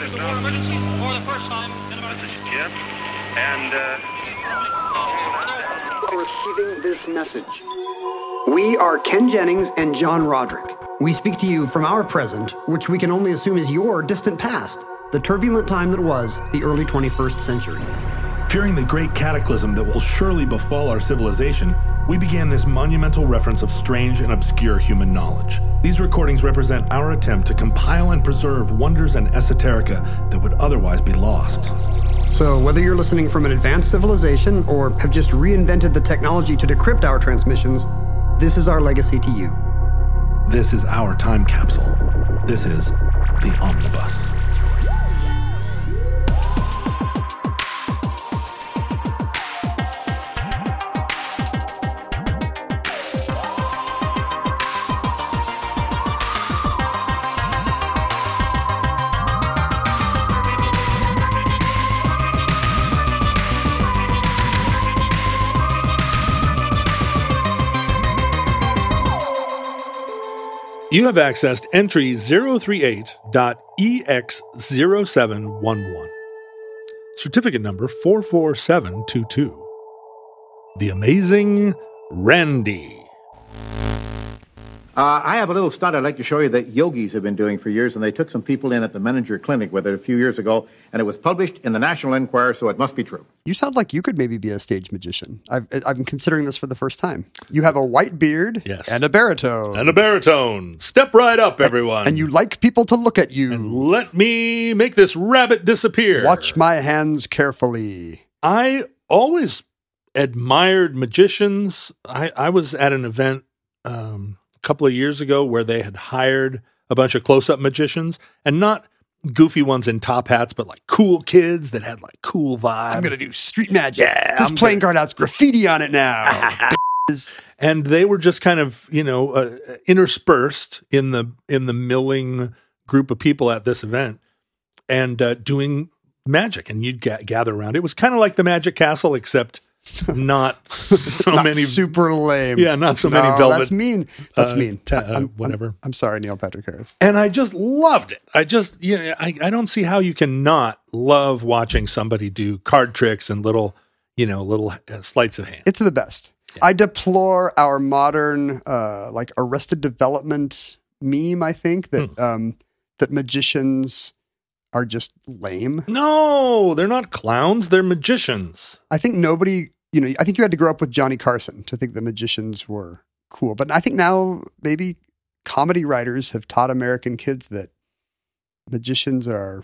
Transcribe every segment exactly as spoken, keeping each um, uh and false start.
emergency for the first time in about... This is Jim, and, uh... Receiving this message. We are Ken Jennings and John Roderick. We speak to you from our present, which we can only assume is your distant past, the turbulent time that was the early twenty-first century. Fearing the great cataclysm that will surely befall our civilization, we began this monumental reference of strange and obscure human knowledge. These recordings represent our attempt to compile and preserve wonders and esoterica that would otherwise be lost. So whether you're listening from an advanced civilization or have just reinvented the technology to decrypt our transmissions, this is our legacy to you. This is our time capsule. This is the Omnibus. You have accessed entry zero three eight dot E X zero seven one one. Certificate number four four seven two two. The Amazing Randy. Uh, I have a little stunt I'd like to show you that yogis have been doing for years, and they took some people in at the Menninger Clinic with it a few years ago, and it was published in the National Enquirer, so it must be true. You sound like you could maybe be a stage magician. I've, I'm considering this for the first time. You have a white beard Yes. and a baritone. And a baritone. Step right up, everyone. And you like people to look at you. And let me make this rabbit disappear. Watch my hands carefully. I always admired magicians. I, I was at an event um, a couple of years ago where they had hired a bunch of close-up magicians, and not goofy ones in top hats, but like cool kids that had like cool vibe. I'm going to do street magic. Yeah, this I'm playing gonna- card has graffiti on it now. And they were just kind of, you know, uh, interspersed in the in the milling group of people at this event, and uh, doing magic. And you'd ga- gather around. It was kind of like the Magic Castle, except not so Not many super lame. Yeah, not so No, many velvet. That's mean. That's uh, mean. ta- uh, I'm, whatever. I'm, I'm sorry, Neil Patrick Harris. And I just loved it. I just, you know, I, I don't see how you can not love watching somebody do card tricks and little, you know, little uh, sleights of hand. It's the best. Yeah. I deplore our modern, uh, like Arrested Development meme. I think that Hmm. um, that magicians are just lame. No, they're not clowns. They're magicians. I think nobody, you know, I think you had to grow up with Johnny Carson to think the magicians were cool. But I think now maybe comedy writers have taught American kids that magicians are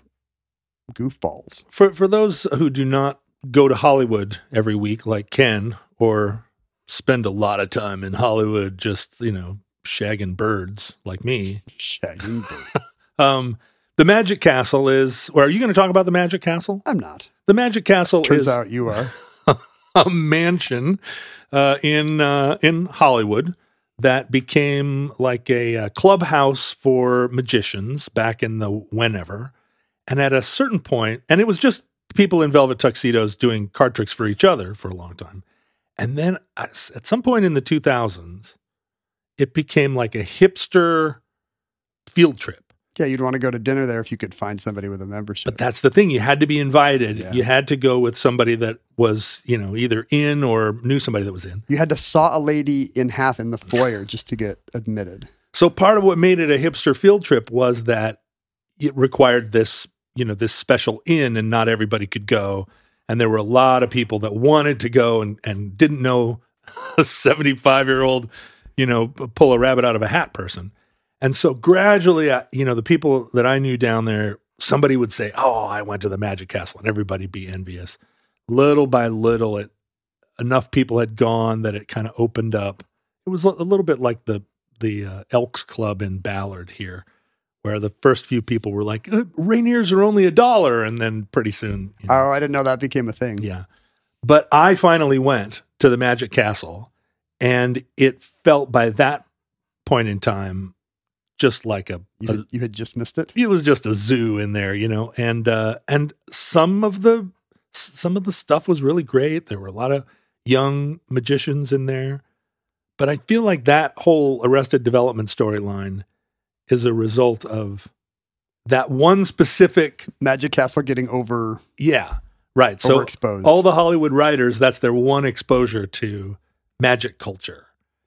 goofballs. For for those who do not go to Hollywood every week like Ken, or spend a lot of time in Hollywood just, you know, shagging birds like me. Shagging birds. Um, the Magic Castle is, or are you going to talk about the Magic Castle? I'm not. The Magic Castle Turns is out you are. a mansion uh, in uh, in Hollywood that became like a, uh clubhouse for magicians back in the whenever. And at a certain point, and it was just people in velvet tuxedos doing card tricks for each other for a long time. And then at some point in the two thousands, it became like a hipster field trip. Yeah, you'd want to go to dinner there if you could find somebody with a membership. But that's the thing. You had to be invited. Yeah. You had to go with somebody that was, you know, either in or knew somebody that was in. You had to saw a lady in half in the foyer just to get admitted. So part of what made it a hipster field trip was that it required this, you know, this special inn, and not everybody could go. And there were a lot of people that wanted to go and, and didn't know a seventy-five-year-old, you know, pull a rabbit out of a hat person. And so gradually, I, you know, the people that I knew down there, somebody would say, oh, I went to the Magic Castle, and everybody be envious. Little by little, it enough people had gone that it kind of opened up. It was a little bit like the the uh, Elks Club in Ballard here, where the first few people were like, uh, Rainiers are only a dollar. And then pretty soon. You know, Oh, I didn't know that became a thing. yeah. But I finally went to the Magic Castle, and it felt by that point in time just like a, You, a had, you had just missed it? it was just a zoo in there, you know, and uh, and some of the some of the stuff was really great. There were a lot of young magicians in there, but I feel like that whole Arrested Development storyline is a result of that one specific, Magic Castle getting over. yeah, right. So Overexposed. all the Hollywood writers, that's their one exposure to magic culture.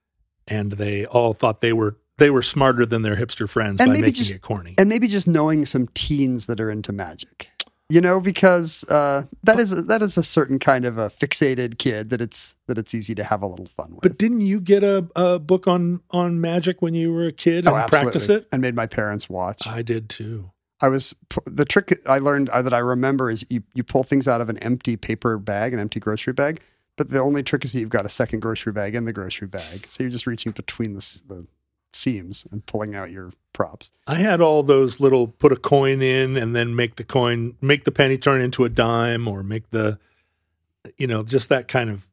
And they all thought they were they were smarter than their hipster friends And by maybe making just- it corny. And maybe just knowing some teens that are into magic. You know, because uh, that is that is a certain kind of a fixated kid that it's that it's easy to have a little fun with. But didn't you get a, a book on, on magic when you were a kid and oh, practice absolutely. it? And made my parents watch. I did too. I was the trick I learned uh, that I remember is you, you pull things out of an empty paper bag, an empty grocery bag. But the only trick is that you've got a second grocery bag in the grocery bag, so you're just reaching between the, s- the seams and pulling out your props. I had all those little put a coin in and then make the coin, make the penny turn into a dime, or make the, you know, just that kind of,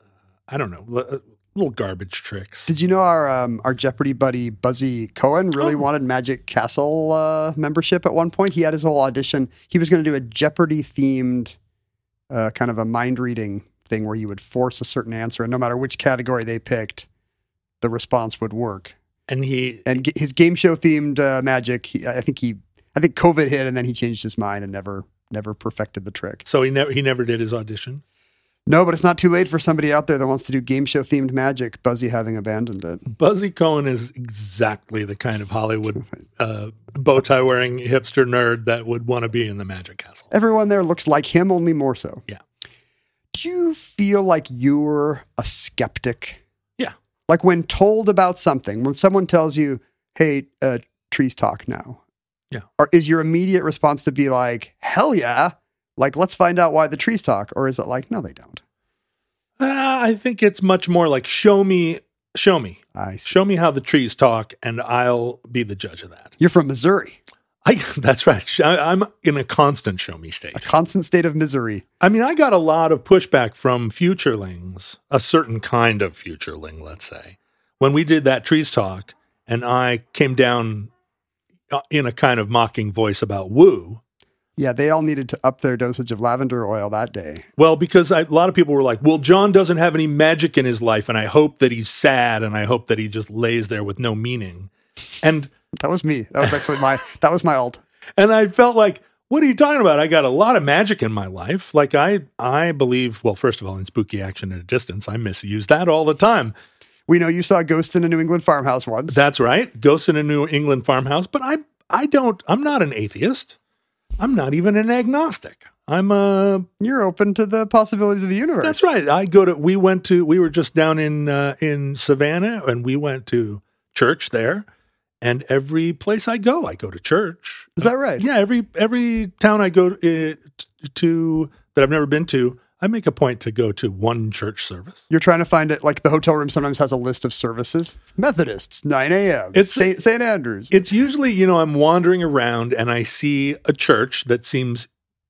I don't know, li- little garbage tricks. Did you know our um, our Jeopardy buddy Buzzy Cohen really Oh. wanted Magic Castle uh, membership at one point? He had his whole audition. He was going to do a Jeopardy themed uh, kind of a mind reading thing where you would force a certain answer, and no matter which category they picked, the response would work. And he, And g- his game show themed uh, magic, he, I think he, I think COVID hit, and then he changed his mind and never, never perfected the trick. so he never he never did his audition. No, but it's not too late for somebody out there that wants to do game show themed magic. Buzzy having abandoned it. Buzzy Cohen is exactly the kind of Hollywood uh, bow tie wearing hipster nerd that would want to be in the Magic Castle. Everyone there looks like him, only more so. Yeah. Do you feel like you're a skeptic? Yeah. Like when told about something, when someone tells you, "Hey, uh, trees talk now," Yeah. or is your immediate response to be like, "Hell yeah"? Like, let's find out why the trees talk. Or is it like, no, they don't? Uh, I think it's much more like show me, show me, I see. show me how the trees talk, and I'll be the judge of that. You're from Missouri, I that's right. Sh- I, I'm in a constant show me state. a constant state of misery. I mean, I got a lot of pushback from futurelings, a certain kind of futureling, let's say, when we did that trees talk, and I came down uh, in a kind of mocking voice about woo. Yeah, they all needed to up their dosage of lavender oil that day. Well, because I, a lot of people were like, well, John doesn't have any magic in his life, and I hope that he's sad, and I hope that he just lays there with no meaning. And That was me. That was actually my, that was my alt. and I felt like, what are you talking about? I got a lot of magic in my life. Like I I believe, well, first of all, in spooky action at a distance, I misuse that all the time. We know you saw ghosts in a New England farmhouse once. That's right. Ghosts in a New England farmhouse. But I I don't, I'm not an atheist. I'm not even an agnostic. I'm a, You're open to the possibilities of the universe. that's right. I go to, we went to, we were just down in, uh, in Savannah, and we went to church there. And every place I go, I go to church. Is that right? Yeah, every every town I go to, uh, to that I've never been to, I make a point to go to one church service. You're trying to find it, like the hotel room sometimes has a list of services. Methodists, nine a.m. It's- Saint Saint Andrews. It's usually, you know, I'm wandering around and I see a church that seems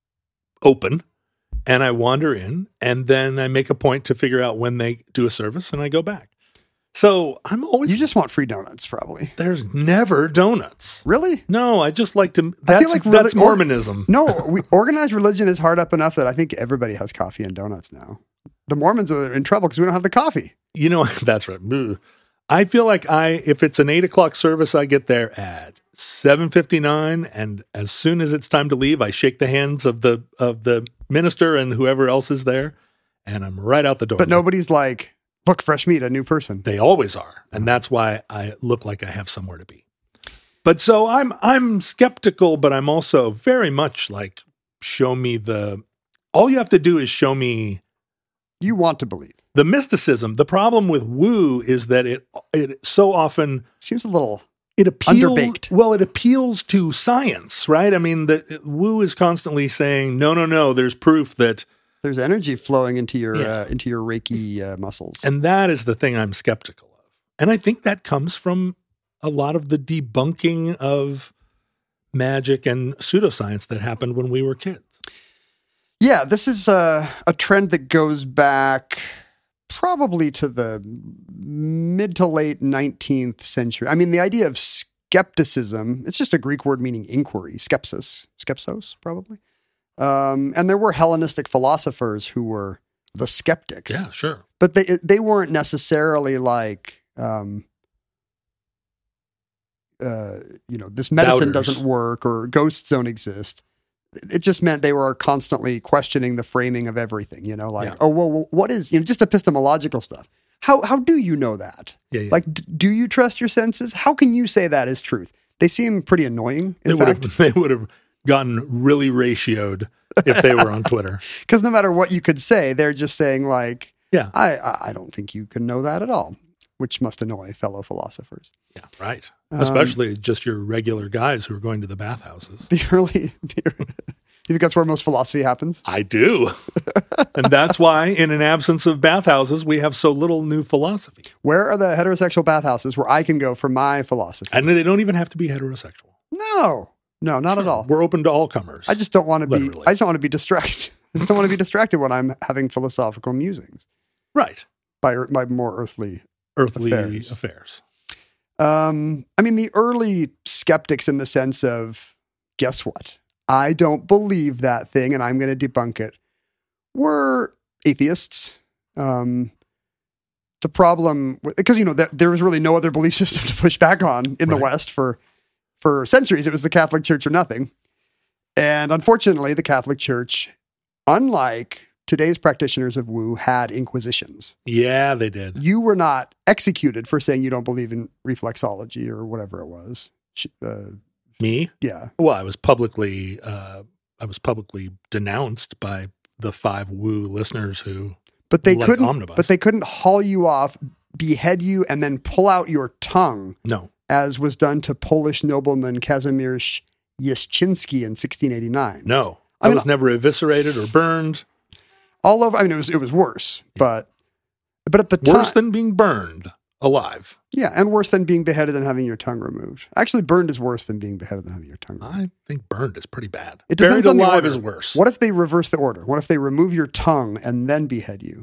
open, and I wander in, and then I make a point to figure out when they do a service, and I go back. So I'm always, You just want free donuts, probably. there's never donuts. Really? No, I just like to, I that's, feel like that's reli- or- Mormonism. No, we, organized religion is hard up enough that I think everybody has coffee and donuts now. The Mormons are in trouble because we don't have the coffee. You know, that's right. Ugh. I feel like I, if it's an eight o'clock service, I get there at seven fifty-nine, and as soon as it's time to leave, I shake the hands of the of the minister and whoever else is there, and I'm right out the door. But nobody's like, look, fresh meat, a new person. They always are, and that's why I look like I have somewhere to be. But so I'm I'm skeptical, but I'm also very much like, show me the. All you have to do is show me You want to believe. the mysticism. The problem with woo is that it it so often Seems a little. it appeals. Underbaked. Well, it appeals to science, right? I mean, the woo is constantly saying, no, no, no. There's proof that. There's energy flowing into your Yeah. uh, into your Reiki uh, muscles. And that is the thing I'm skeptical of. And I think that comes from a lot of the debunking of magic and pseudoscience that happened when we were kids. Yeah, this is a, a trend that goes back probably to the mid to late nineteenth century. I mean, the idea of skepticism, it's just a Greek word meaning inquiry, skepsis, skepsos, probably. Um, and there were Hellenistic philosophers who were the skeptics. Yeah, sure. But they they weren't necessarily like um, uh, you know, this medicine Doubters. doesn't work or ghosts don't exist. It just meant they were constantly questioning the framing of everything, you know, like, Yeah. oh, well, what is, you know, just epistemological stuff. How how do you know that? Yeah, yeah. Like, d- do you trust your senses? How can you say that is truth? They seem pretty annoying, They in would fact, have they would have gotten really ratioed if they were on Twitter. because no matter what you could say, they're just saying like, Yeah. I, I I don't think you can know that at all, which must annoy fellow philosophers. Yeah, right. Um, Especially just your regular guys who are going to the bathhouses. The early, the, you think that's where most philosophy happens? I do. And that's why, in an absence of bathhouses, we have so little new philosophy. Where are the heterosexual bathhouses where I can go for my philosophy? And they don't even have to be heterosexual. No, no, not at all. We're open to all comers. I just don't want to be. Literally. I just don't want to be distracted. I just don't want to be distracted when I'm having philosophical musings right. by ear- by more earthly. Earthly Affairs. affairs. Um, I mean, the early skeptics, in the sense of, guess what? I don't believe that thing, and I'm going to debunk it, were atheists. Um, the problem, because you know that there was really no other belief system to push back on in the Right. West for for centuries. It was the Catholic Church or nothing, and unfortunately, the Catholic Church, unlike today's practitioners of woo, had inquisitions. Yeah, they did. You were not executed for saying you don't believe in reflexology or whatever it was. Sh- Uh, Me? yeah, Well, I was publicly, uh, I was publicly denounced by the five woo listeners who. but they Like couldn't. omnibus. But they couldn't haul you off, behead you, and then pull out your tongue, No. as was done to Polish nobleman Kazimierz Yeszczynski in sixteen eighty-nine. No. I I, mean- was never eviscerated or burned. All over. I mean, it was it was worse, but but at the time, Worse than being burned alive. yeah, and worse than being beheaded and having your tongue removed. Actually, burned is worse than being beheaded and having your tongue removed. I think burned is pretty bad. It depends Buried on the alive order. is worse. What if they reverse the order? What if they remove your tongue and then behead you?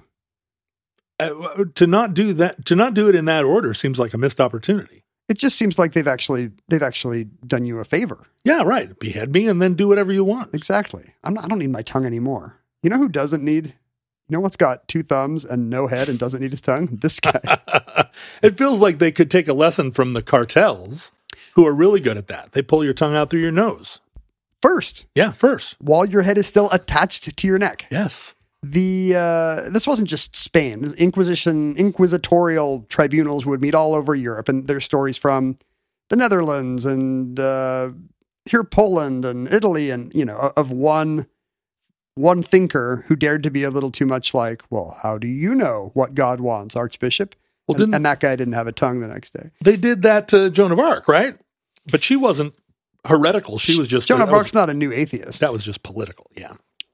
Uh, to not do that, to not do it in that order seems like a missed opportunity. It just seems like they've actually they've actually done you a favor. Yeah, right. Behead me and then do whatever you want. Exactly. I'm not, I don't need my tongue anymore. You know who doesn't need? You know what's got two thumbs and no head and doesn't need his tongue? This guy. It feels like they could take a lesson from the cartels, who are really good at that. They pull your tongue out through your nose. First, Yeah, first. while your head is still attached to your neck. Yes. The uh, this wasn't just Spain. The Inquisition, inquisitorial tribunals would meet all over Europe, and there's stories from the Netherlands and uh, here Poland and Italy, and you know of one one thinker who dared to be a little too much like, well, how do you know what God wants, Archbishop? Well, and, didn't- and that guy didn't have a tongue the next day. They did that to Joan of Arc, right? But she wasn't heretical. She was just Joan of that was- Arc's not a new atheist. That was just political. Yeah.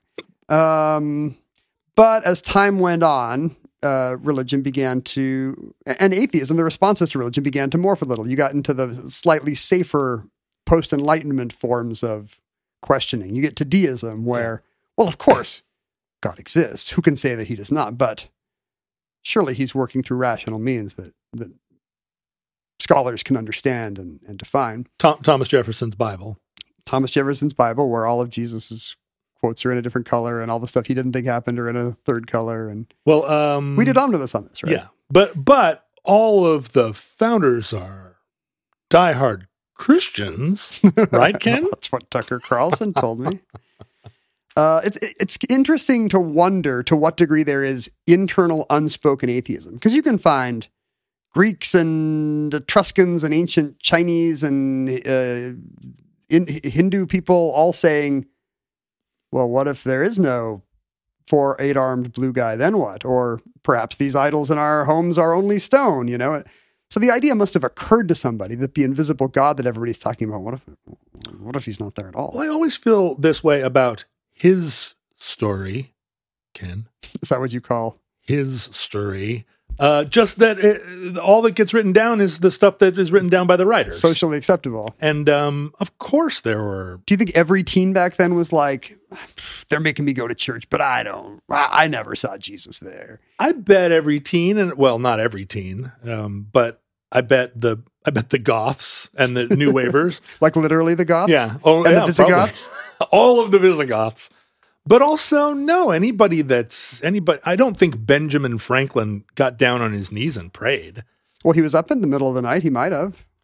Um, but as time went on, uh, religion began to, and atheism, the responses to religion began to morph a little. You got into the slightly safer post-Enlightenment forms of questioning. You get to deism, where, well, of course, God exists. Who can say that he does not? But surely he's working through rational means that, that scholars can understand and, and define. Tom, Thomas Jefferson's Bible. Thomas Jefferson's Bible, where all of Jesus's quotes are in a different color, and all the stuff he didn't think happened are in a third color. And Well, um, we did omnibus on this, right? Yeah, but but all of the founders are diehard Christians, right, Ken? That's what Tucker Carlson told me. Uh, it's it's interesting to wonder to what degree there is internal unspoken atheism, because you can find Greeks and Etruscans and ancient Chinese and uh, in, Hindu people all saying, well, what if there is no four eight-armed blue guy? Then what? Or perhaps these idols in our homes are only stone, you know? So the idea must have occurred to somebody that the invisible God that everybody's talking about, what if, what if he's not there at all? Well, I always feel this way about his story, Ken. Is that what you call? His story. Uh, just that it, all that gets written down is the stuff that is written down by the writers. Socially acceptable. And um, of course there were. Do you think every teen back then was like, they're making me go to church, but I don't, I, I never saw Jesus there. I bet every teen, and well, not every teen, um, but I bet the I bet the Goths and the New Wavers. Like literally the Goths? Yeah. Oh, And yeah, the Visigoths? probably. All of the Visigoths. But also, no, anybody that's anybody. I don't think Benjamin Franklin got down on his knees and prayed. Well, he was up in the middle of the night. He might have.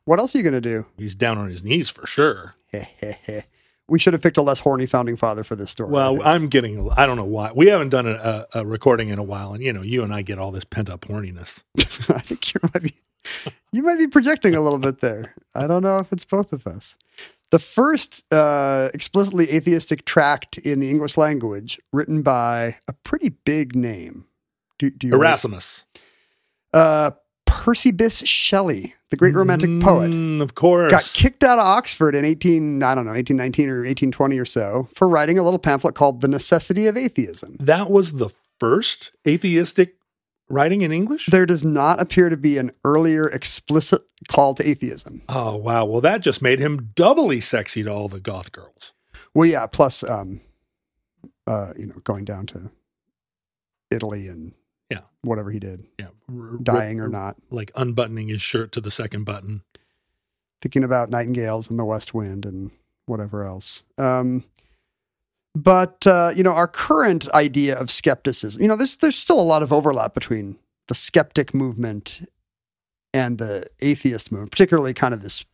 What else are you going to do? He's down on his knees for sure. We should have picked a less horny founding father for this story. Well, I'm getting, I don't know why. We haven't done a, a, a recording in a while, and, you know, you and I get all this pent-up horniness. I think you might be you might be projecting a little bit there. I don't know if it's both of us. The first uh, explicitly atheistic tract in the English language, written by a pretty big name. Do, do you Erasmus. Uh, Percy Bysshe Shelley, the great romantic mm, poet. Of course. Got kicked out of Oxford in eighteen, I don't know, eighteen nineteen or eighteen twenty or so for writing a little pamphlet called The Necessity of Atheism. That was the first atheistic writing in English? There does not appear to be an earlier explicit call to atheism. Oh, wow. Well, that just made him doubly sexy to all the goth girls. Well, yeah, plus, um, uh, you know, going down to Italy and yeah, whatever he did. Yeah. R- dying r- or not. Like unbuttoning his shirt to the second button. Thinking about nightingales and the west wind and whatever else. Um, but, uh, you know, our current idea of skepticism, you know, there's, there's still a lot of overlap between the skeptic movement and the atheist movement, particularly kind of this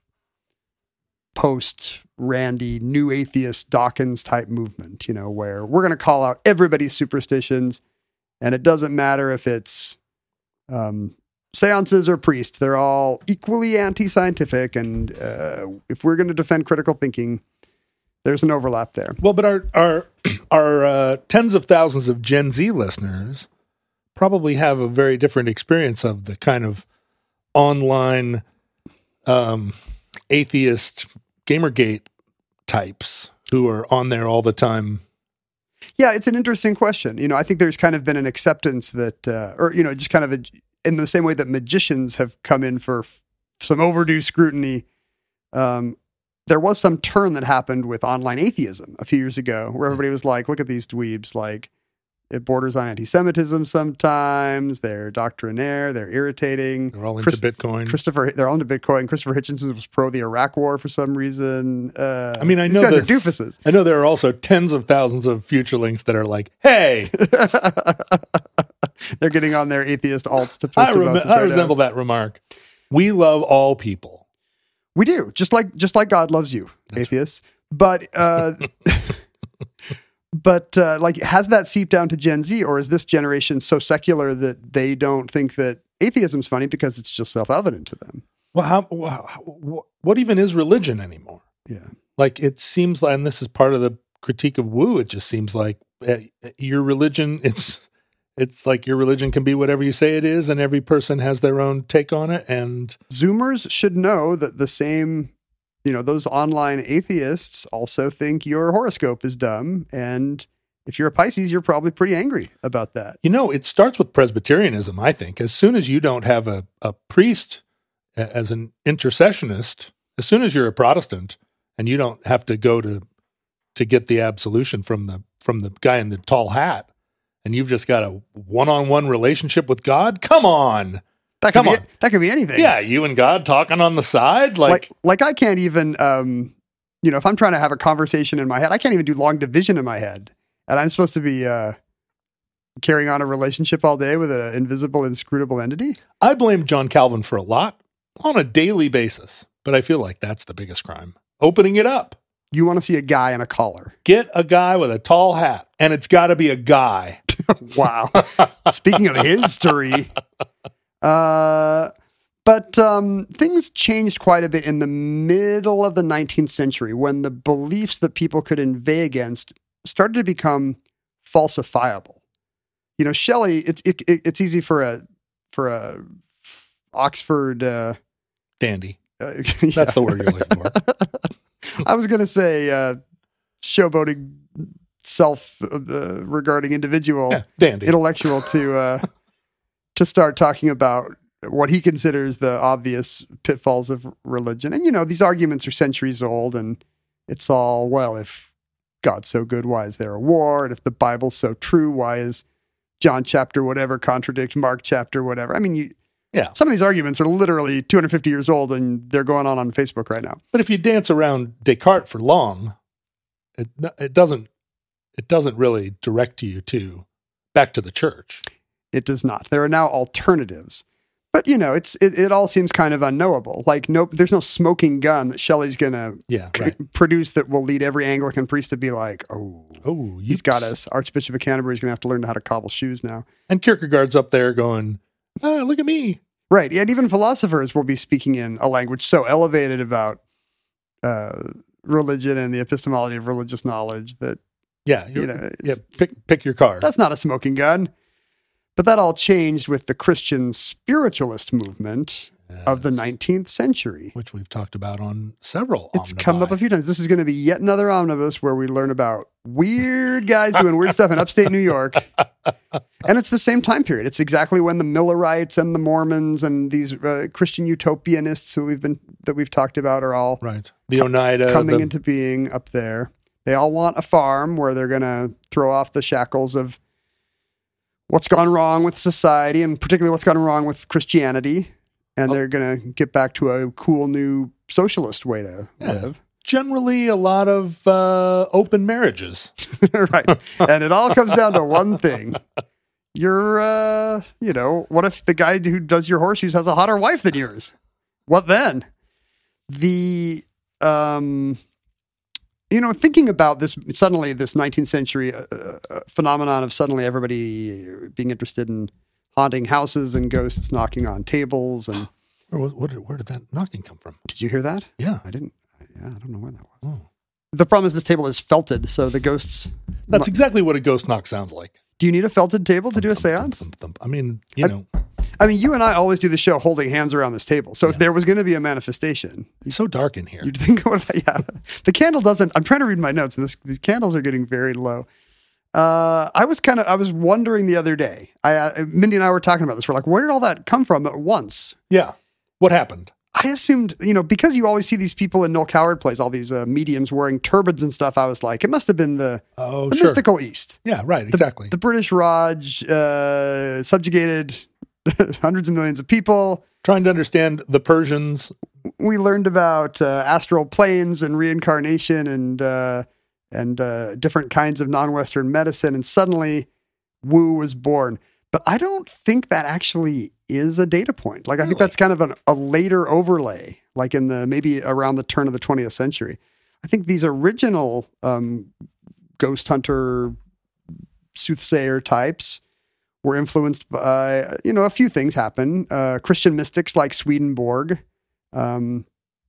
post-Randy, new atheist Dawkins type movement, you know, where we're going to call out everybody's superstitions, and it doesn't matter if it's um, seances or priests. They're all equally anti-scientific, and uh, if we're going to defend critical thinking, there's an overlap there. Well, but our our our uh, tens of thousands of Gen Z listeners probably have a very different experience of the kind of online um, atheist Gamergate types who are on there all the time. Yeah, it's an interesting question. You know, I think there's kind of been an acceptance that, uh, or, you know, just kind of a, in the same way that magicians have come in for f- some overdue scrutiny. Um, there was some turn that happened with online atheism a few years ago where everybody was like, look at these dweebs, like, it borders on anti-Semitism sometimes. They're doctrinaire. They're irritating. They're all into Chris, Bitcoin. Christopher, they're all into Bitcoin. Christopher Hitchens was pro the Iraq War for some reason. Uh, I mean, I these know guys that, are doofuses. I know there are also tens of thousands of futurelings that are like, "Hey, they're getting on their atheist alts to post I, rem- about this I right resemble now. that remark. We love all people." We do, just like just like God loves you, That's atheists. Right. But uh, but uh, like, has that seeped down to Gen Z, or is this generation so secular that they don't think that atheism's funny because it's just self-evident to them? Well, how, how, what even is religion anymore? Yeah, like it seems like, and this is part of the critique of woo. It just seems like uh, your religion. It's it's like your religion can be whatever you say it is, and every person has their own take on it. And Zoomers should know that the same. You know, those online atheists also think your horoscope is dumb. And if you're a Pisces, you're probably pretty angry about that. You know, it starts with Presbyterianism, I think. As soon as you don't have a, a priest as an intercessionist, as soon as you're a Protestant and you don't have to go to to get the absolution from the from the guy in the tall hat, and you've just got a one-on-one relationship with God, come on. That could Come be on. that could be anything. Yeah, you and God talking on the side, like, like like I can't even um you know, if I'm trying to have a conversation in my head, I can't even do long division in my head. And I'm supposed to be uh carrying on a relationship all day with an invisible, inscrutable entity. I blame John Calvin for a lot on a daily basis, but I feel like that's the biggest crime. Opening it up. You want to see a guy in a collar. Get a guy with a tall hat, and it's got to be a guy. Wow. Speaking of history, uh, but um, things changed quite a bit in the middle of the nineteenth century when the beliefs that people could inveigh against started to become falsifiable. You know, Shelley, it's it, it, it's easy for a for a Oxford uh, dandy. Uh, yeah. That's the word you're looking for. I was going to say uh, showboating self uh, regarding individual yeah, dandy. intellectual to uh, to start talking about what he considers the obvious pitfalls of religion. And, you know, these arguments are centuries old, and it's all, well, if God's so good, why is there a war? And if the Bible's so true, why is John chapter whatever contradict Mark chapter whatever? I mean, you, yeah, some of these arguments are literally two hundred fifty years old, and they're going on on Facebook right now. But if you dance around Descartes for long, it it doesn't it doesn't really direct you to back to the church. It does not. There are now alternatives. But, you know, it's it, it all seems kind of unknowable. Like, no, there's no smoking gun that Shelley's going to Yeah, c- right. produce that will lead every Anglican priest to be like, oh, Oh, he's got yips. us. Archbishop of Canterbury's going to have to learn how to cobble shoes now. And Kierkegaard's up there going, ah, look at me. Right. And even philosophers will be speaking in a language so elevated about uh, religion and the epistemology of religious knowledge that Yeah, You you know, yeah. it's- Pick pick your card. that's not a smoking gun. But that all changed with the Christian spiritualist movement of the Yes. nineteenth century. Which we've talked about on several. It's come up a omnibi. few times. This is going to be yet another omnibus where we learn about weird guys doing weird stuff in upstate New York. And it's the same time period. It's exactly when the Millerites and the Mormons and these uh, Christian utopianists who we've been that we've talked about are all Right. The Oneida. coming the, into being up there. They all want a farm where they're going to throw off the shackles of what's gone wrong with society and particularly what's gone wrong with Christianity. And Oh. they're going to get back to a cool new socialist way to Yeah. live. generally a lot of uh, open marriages. Right. And it all comes down to one thing. You're, uh, you know, what if the guy who does your horseshoes has a hotter wife than yours? What then? The, um, you know, thinking about this, suddenly this nineteenth century uh, uh, phenomenon of suddenly everybody being interested in haunting houses and ghosts knocking on tables. And Where, was- what did, where did that knocking come from? did you hear that? Yeah. I didn't. Yeah, I don't know where that was. Oh. The problem is this table is felted, so the ghosts. That's exactly what a ghost knock sounds like. Do you need a felted table to do a Thump, thump, seance? thump, thump, thump. I mean, you I- know, I mean, you and I always do the show holding hands around this table. So if there was going to be a manifestation, it's so dark in here. you'd think, what if I, yeah, the candle doesn't, I'm trying to read my notes and this, the candles are getting very low. Uh, I was kind of, I was wondering the other day, I, uh, Mindy and I were talking about this. We're like, where did all that come from at once? Yeah. What happened? I assumed, you know, because you always see these people in Noel Coward plays, all these uh, mediums wearing turbans and stuff. I was like, it must have been the, Oh, the sure. mystical East. Yeah, right. Exactly. The British Raj uh, subjugated hundreds of millions of people. Trying to understand the Persians. We learned about uh, astral planes and reincarnation and uh, and uh, different kinds of non-Western medicine, and suddenly Wu was born. But I don't think that actually is a data point. Like I think Really? that's kind of an, a later overlay, like in the maybe around the turn of the twentieth century. I think these original um, ghost hunter soothsayer types were influenced by, you know, a few things happen. Uh, Christian mystics like Swedenborg um,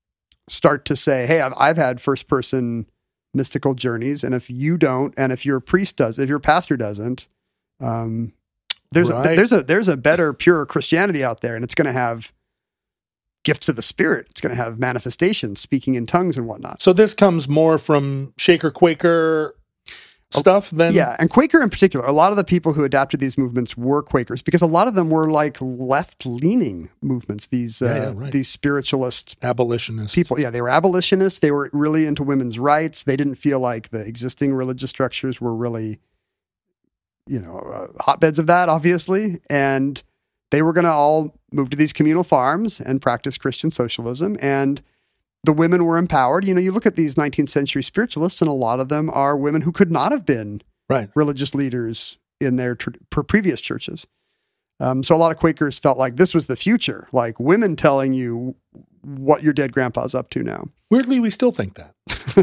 start to say, hey, I've, I've had first person mystical journeys. And if you don't, and if your priest does, if your pastor doesn't, um, there's, Right. a, there's a, there's a better, pure Christianity out there, and it's going to have gifts of the spirit. It's going to have manifestations, speaking in tongues and whatnot. So this comes more from Shaker Quaker stuff than Yeah, and Quaker in particular, a lot of the people who adapted these movements were Quakers because a lot of them were like left-leaning movements. These uh, Yeah, yeah, right. these spiritualist abolitionists. people, yeah, they were abolitionists. They were really into women's rights. They didn't feel like the existing religious structures were really, you know, uh, hotbeds of that, obviously. And they were going to all move to these communal farms and practice Christian socialism. And the women were empowered. You know, you look at these nineteenth century spiritualists, and a lot of them are women who could not have been Right. religious leaders in their tr- per previous churches. Um, so a lot of Quakers felt like this was the future, like women telling you what your dead grandpa's up to now. Weirdly, we still think that.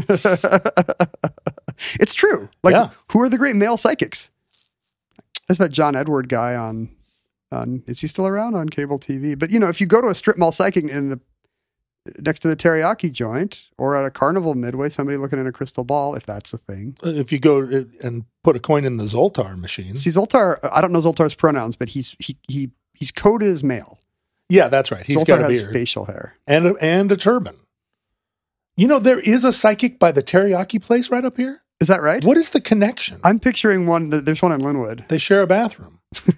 It's true. Like, Yeah. who are the great male psychics? There's that John Edward guy on, on, is he still around on cable T V? But, you know, if you go to a strip mall psychic in the, next to the teriyaki joint or at a carnival midway, somebody looking in a crystal ball, if that's a thing. Uh, If you go uh, and put a coin in the Zoltar machine. See, Zoltar, I don't know Zoltar's pronouns, but he's, he, he, he's coded as male. Yeah, that's right. He's Zoltar got a has beard facial hair. and a, and a turban. You know, there is a psychic by the teriyaki place right up here. Is that right? What is the connection? I'm picturing one. There's one in Linwood. They share a bathroom.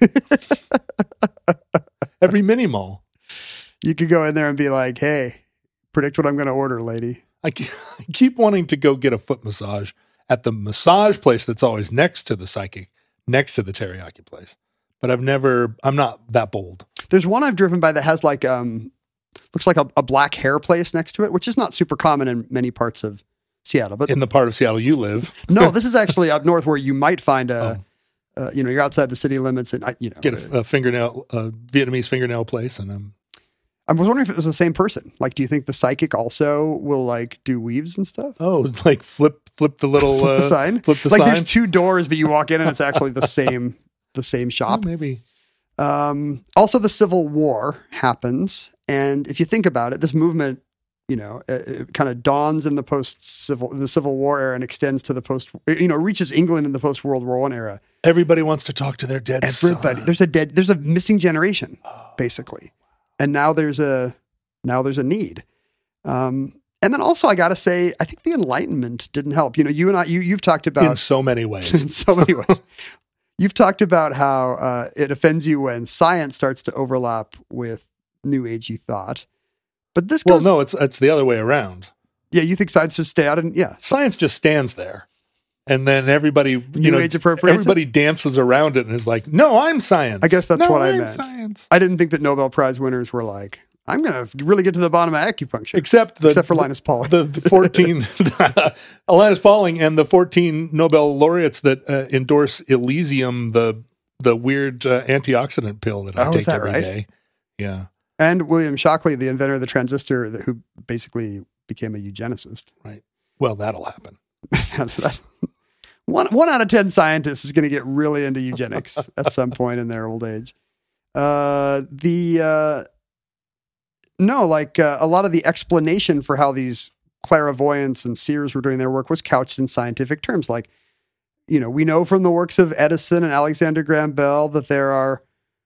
Every mini mall. You could go in there and be like, "Hey, predict what I'm going to order, lady." I ke- I keep wanting to go get a foot massage at the massage place that's always next to the psychic, next to the teriyaki place. But I've never, I'm not that bold. There's one I've driven by that has like, um, looks like a, a black hair place next to it, which is not super common in many parts of Seattle. But In the part of Seattle you live. no, this is actually up north where you might find a, Uh, you know, you're outside the city limits, and I, you know, Get a, a fingernail, a Vietnamese fingernail place, and um, I was wondering if it was the same person. Like, do you think the psychic also will like do weaves and stuff? oh, like flip, flip the little Flip the uh, sign. flip the like, sign. there's two doors, but you walk in and it's actually the same, the same Oh, shop. maybe. Um, also, the Civil War happens, and if you think about it, this movement, you know, it, it kind of dawns in the post-civil, the Civil War era, and extends to the post, you know, reaches England in the post-World War One era. Everybody wants to talk to their dead Everybody, son. there's a dead, there's a missing generation, basically, and now there's a, now there's a need. Um, and then also, I got to say, I think the Enlightenment didn't help. You know, you and I, you, you've talked about in so many ways. in so many ways. You've talked about how uh, it offends you when science starts to overlap with New Agey thought. But this Well, goes, no, it's it's the other way around. yeah, you think science should stay out, and yeah, Science just stands there, and then everybody, you New know, Age appropriates everybody dances around it and is like, "No, I'm science." I guess that's No, what I I'm meant. Science. I didn't think that Nobel Prize winners were like, I'm going to really get to the bottom of acupuncture, Except the, except for Linus Pauling. the, the fourteen Linus Pauling and the fourteen Nobel laureates that uh, endorse Elysium, the the weird uh, antioxidant pill that I Oh, take is that every right? day. Yeah, And William Shockley, the inventor of the transistor, that, who basically became a eugenicist. right. Well, that'll happen. one, one out of ten scientists is going to get really into eugenics at some point in their old age. Uh, the uh, no, like uh, a lot of the explanation for how these clairvoyants and seers were doing their work was couched in scientific terms. Like, you know, we know from the works of Edison and Alexander Graham Bell that there are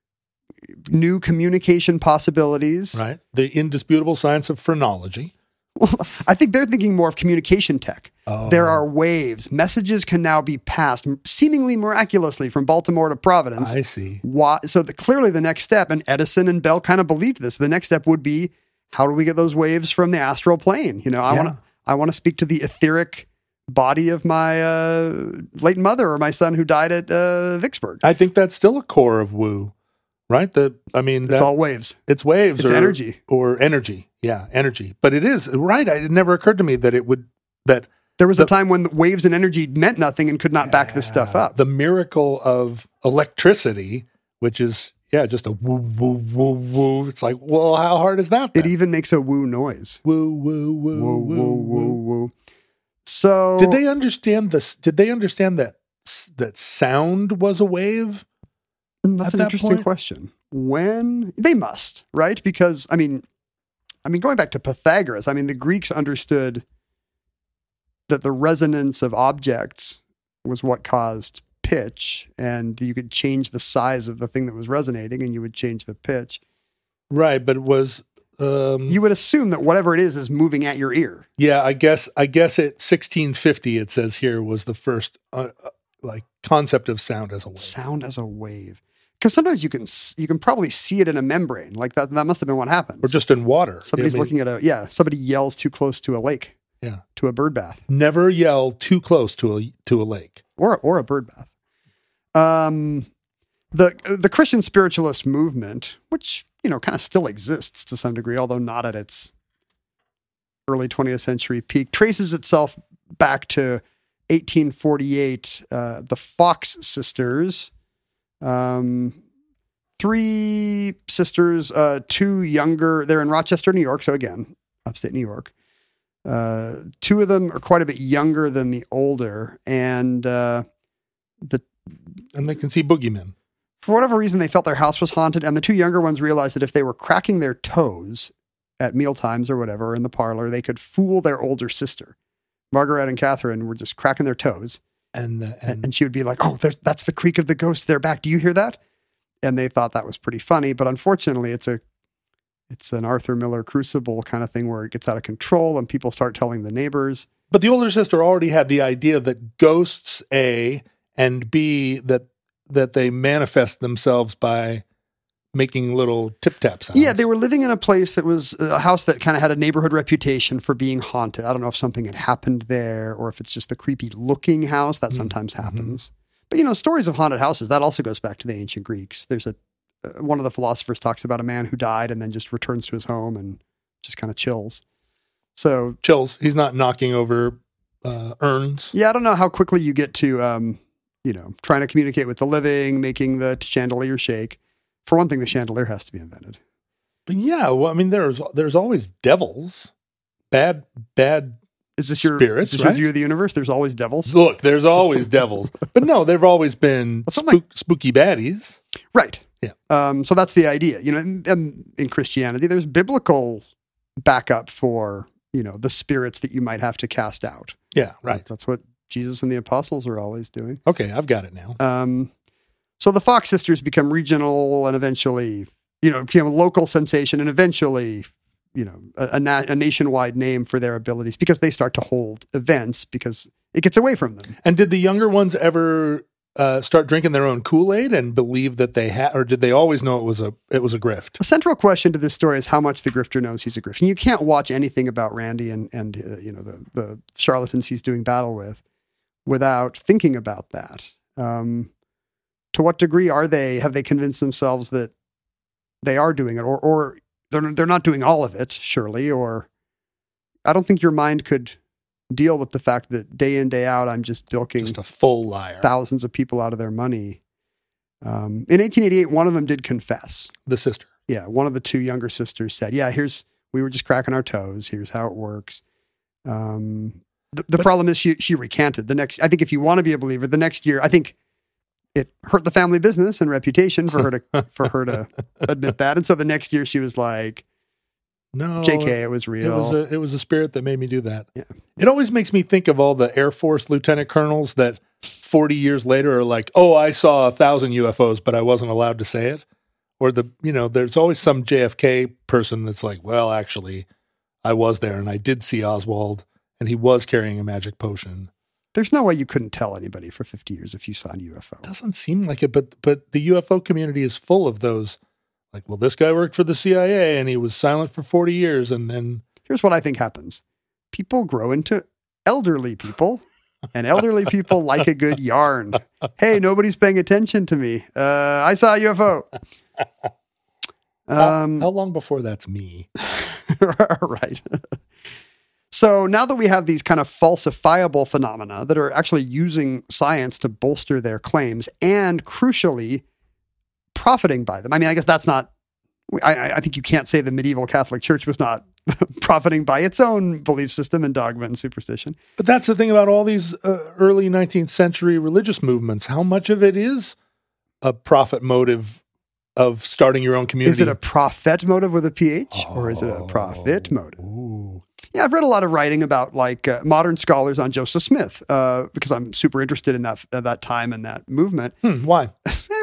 new communication possibilities. Right. The indisputable science of phrenology. Well, I think they're thinking more of communication tech. Oh. There are waves. Messages can now be passed seemingly miraculously from Baltimore to Providence. I see. Why? So the, clearly the next step, and Edison and Bell kind of believed this, the next step would be, how do we get those waves from the astral plane? You know, I Yeah. want to I want to speak to the etheric body of my uh, late mother or my son who died at uh, Vicksburg. I think that's still a core of woo, right? The I mean, It's that, all waves. it's waves. It's or, energy. or energy. Yeah, energy. But it is right. I, it never occurred to me that it would that There was the- a time when waves and energy meant nothing and could not back this stuff up. the miracle of electricity, which is yeah, just a woo woo woo woo. It's like, well, how hard is that? It then? even makes a woo noise. woo woo woo Woo, woo woo, woo, woo. So Did they understand this? Did they understand that s- that sound was a wave? Mm, That's at an that interesting point? question. When they must, right? Because I mean, I mean, going back to Pythagoras, I mean, the Greeks understood that the resonance of objects was what caused pitch, and you could change the size of the thing that was resonating, and you would change the pitch. Right, but it was um, You would assume that whatever it is is moving at your ear. yeah. I guess I guess at sixteen fifty, it says here, was the first uh, uh, like concept of sound as a wave. Sound as a wave. Because sometimes you can s- you can probably see it in a membrane. Like that that must have been what happened. Or just in water. Somebody's I mean, looking at a yeah. Somebody yells too close to a lake, Yeah. to a bird bath. Never yell too close to a to a lake. or or a bird bath. Um, the the Christian spiritualist movement, which you know kind of still exists to some degree, although not at its early twentieth century peak, traces itself back to eighteen forty-eight. Uh, the Fox sisters, um, three sisters, uh, two younger. They're in Rochester, New York. So again, upstate New York. Uh, two of them are quite a bit younger than the older, and uh, the And they can see boogeymen. for whatever reason they felt their house was haunted, and the two younger ones realized that if they were cracking their toes at meal times or whatever in the parlor, they could fool their older sister. Margaret and Catherine were just cracking their toes, And, uh, and, and and she would be like, "Oh, there's, that's the creak of the ghost. They're back. Do you hear that?" And they thought that was pretty funny, but unfortunately, it's a it's an Arthur Miller Crucible kind of thing where it gets out of control, and people start telling the neighbors. But the older sister already had the idea that ghosts, A, and B, that that they manifest themselves by making little tip-tap sounds. Yeah, they were living in a place that was a house that kind of had a neighborhood reputation for being haunted. I don't know if something had happened there or if it's just the creepy looking house. That sometimes happens. But, you know, stories of haunted houses, that also goes back to the ancient Greeks. There's a, uh, one of the philosophers talks about a man who died and then just returns to his home and just kind of chills. So, Chills. He's not knocking over uh, urns. yeah, I don't know how quickly you get to um, you know, trying to communicate with the living, making the chandelier shake. For one thing, the chandelier has to be invented. But yeah, well, I mean, there's there's always devils, bad bad. Is this your, spirits, is this right? your view of the universe? There's always devils? Look, there's always devils. But no, there've always been Well, spook, something like- spooky baddies. Right. Yeah. Um, so that's the idea. You know, in, in, in Christianity, there's biblical backup for, you know, the spirits that you might have to cast out. Yeah, right. That's what Jesus and the apostles are always doing. Okay, I've got it now. Um, so the Fox sisters become regional and eventually, you know, became a local sensation and eventually, you know, a, a, na- a nationwide name for their abilities because they start to hold events because it gets away from them. And did the younger ones ever uh, start drinking their own Kool-Aid and believe that they had, or did they always know it was a it was a grift? The central question to this story is how much the grifter knows he's a grifter. And you can't watch anything about Randy and and uh, you know the the charlatans he's doing battle with without thinking about that. Um, to what degree are they? Have they convinced themselves that they are doing it, or or they're they're not doing all of it? Surely, or I don't think your mind could deal with the fact that day in day out I'm just bilking Just a full liar. thousands of people out of their money. Um, in eighteen eighty-eight, one of them did confess. The sister. Yeah, one of the two younger sisters said, "Yeah, here's we were just cracking our toes. Here's how it works." Um, the the But- problem is she she recanted the next. I think if you want to be a believer, the next year, I think it hurt the family business and reputation for her to for her to admit that. And so the next year, she was like, No, "J K, it was It real." was a it was a spirit that made me do that. Yeah. It always makes me think of all the Air Force lieutenant colonels that forty years later are like, "Oh, I saw a thousand U F Os, but I wasn't allowed to say it." Or the you know, there's always some J F K person that's like, "Well, actually, I was there and I did see Oswald, and he was carrying a magic potion." There's no way you couldn't tell anybody for fifty years if you saw an U F O. Doesn't seem like it, but but the U F O community is full of those. Like, well, this guy worked for the C I A and he was silent for forty years, and then Here's what I think happens. People grow into elderly people, and elderly people like a good yarn. Hey, nobody's paying attention to me. Uh, I saw a U F O. how, Um, how long before that's me? right. So now that we have these kind of falsifiable phenomena that are actually using science to bolster their claims and crucially profiting by them. I mean, I guess that's not, I, I think you can't say the medieval Catholic Church was not profiting by its own belief system and dogma and superstition. But that's the thing about all these uh, early nineteenth century religious movements. How much of it is a profit motive of starting your own community? Is it a prophet motive with a P H or is it a profit motive? Ooh. Yeah, I've read a lot of writing about like uh, modern scholars on Joseph Smith uh, because I'm super interested in that uh, that time and that movement. Hmm, why?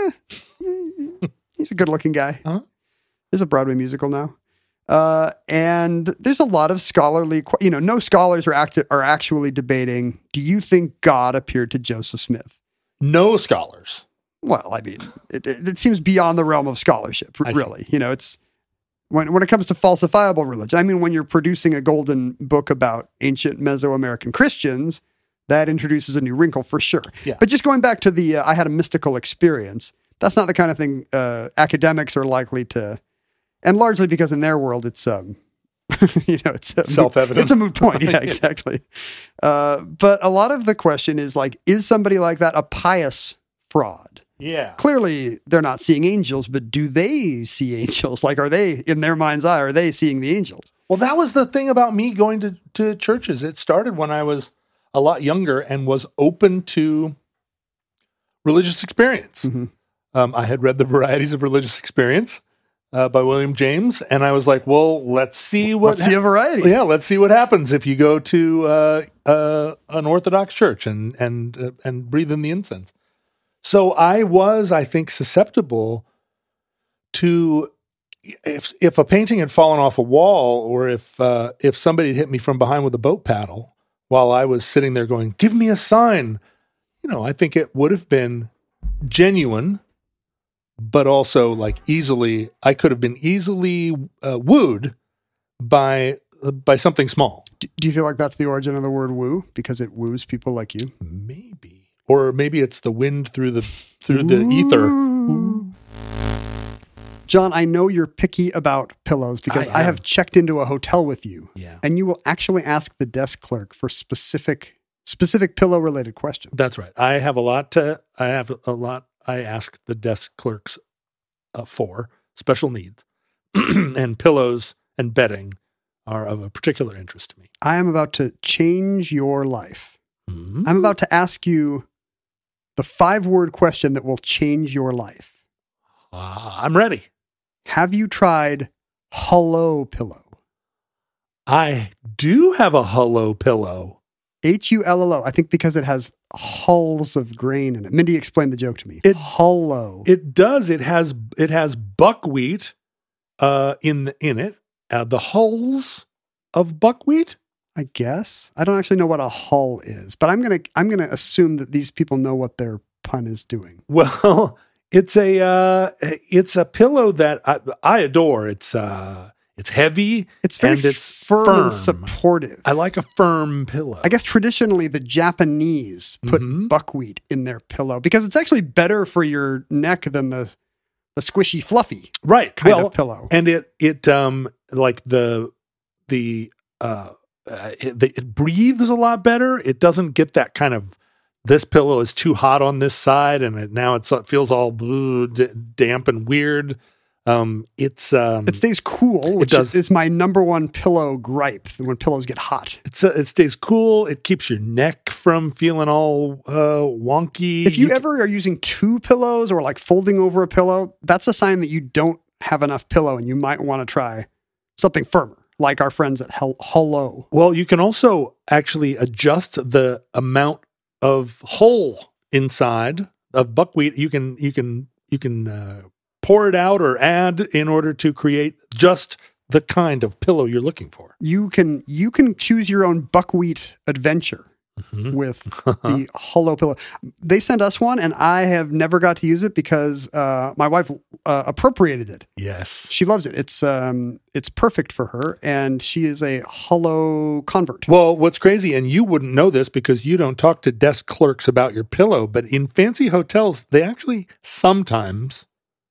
He's a good-looking guy. Uh-huh. There's a Broadway musical now, uh, and there's a lot of scholarly. You know, no scholars are act- are actually debating. Do you think God appeared to Joseph Smith? No scholars. Well, I mean, it, it, it seems beyond the realm of scholarship. I see. Really, you know, it's. When when it comes to falsifiable religion, I mean, when you're producing a golden book about ancient Mesoamerican Christians, that introduces a new wrinkle for sure. Yeah. But just going back to the, uh, I had a mystical experience, that's not the kind of thing uh, academics are likely to, and largely because in their world, it's, um, you know, it's a moot- Self-evident. It's a moot point. Yeah, exactly. Uh, but a lot of the question is like, is somebody like that a pious fraud? Yeah. Clearly, they're not seeing angels, but do they see angels? Like, are they, in their mind's eye, are they seeing the angels? Well, that was the thing about me going to, to churches. It started when I was a lot younger and was open to religious experience. Mm-hmm. Um, I had read The Varieties of Religious Experience uh, by William James, and I was like, well, let's see what... Let's see a variety. Yeah, let's see what happens if you go to uh, uh, an Orthodox church and and uh, and breathe in the incense. So I was, I think, susceptible to if if a painting had fallen off a wall, or if uh, if somebody had hit me from behind with a boat paddle while I was sitting there going, "Give me a sign," you know, I think it would have been genuine, but also like easily, I could have been easily uh, wooed by uh, by something small. Do, do you feel like that's the origin of the word woo? Because it woos people like you? Maybe. Or maybe it's the wind through the through the ether. John, I know you're picky about pillows because I I, am. have checked into a hotel with you. Yeah. And you will actually ask the desk clerk for specific specific pillow related questions. That's right. I have a lot to, I have a lot I ask the desk clerks uh, for special needs, and pillows and bedding are of a particular interest to me. I am about to change your life. Mm-hmm. I'm about to ask you the five word question that will change your life. Uh, I'm ready. Have you tried Hullo Pillow? I do have a Hullo pillow. H U L L O. I think because it has hulls of grain in it. Mindy, explain the joke to me. It- Hullo. It does. It has it has buckwheat uh, in the, in it. Uh, the hulls of buckwheat. I guess. I don't actually know what a hull is, but I'm gonna I'm gonna assume that these people know what their pun is doing. Well, it's a uh, it's a pillow that I, I adore. It's uh, it's heavy. It's very and it's firm, firm. and supportive. I like a firm pillow. I guess traditionally the Japanese put Mhm. buckwheat in their pillow because it's actually better for your neck than the the squishy, fluffy right kind well, of pillow. and it it um like the the uh uh, it, it breathes a lot better. It doesn't get that kind of, this pillow is too hot on this side, and it, now it's, it feels all blue, d- damp and weird. Um, it's um, It stays cool, which does. is, is my number one pillow gripe when pillows get hot. it's uh, it stays cool. It keeps your neck from feeling all uh, wonky. If you c- ever are using two pillows or like folding over a pillow, that's a sign that you don't have enough pillow and you might want to try something firmer, like our friends at Hel- Hullo. well, you can also actually adjust the amount of hole inside of buckwheat. You can you can you can uh, pour it out or add in order to create just the kind of pillow you're looking for. You can you can choose your own buckwheat adventure Mhm. with the Hullo pillow. They sent us one, and I have never got to use it because uh, my wife uh, appropriated it. Yes. She loves it. It's um it's perfect for her, and she is a Hullo convert. Well, what's crazy, and you wouldn't know this because you don't talk to desk clerks about your pillow, but in fancy hotels, they actually sometimes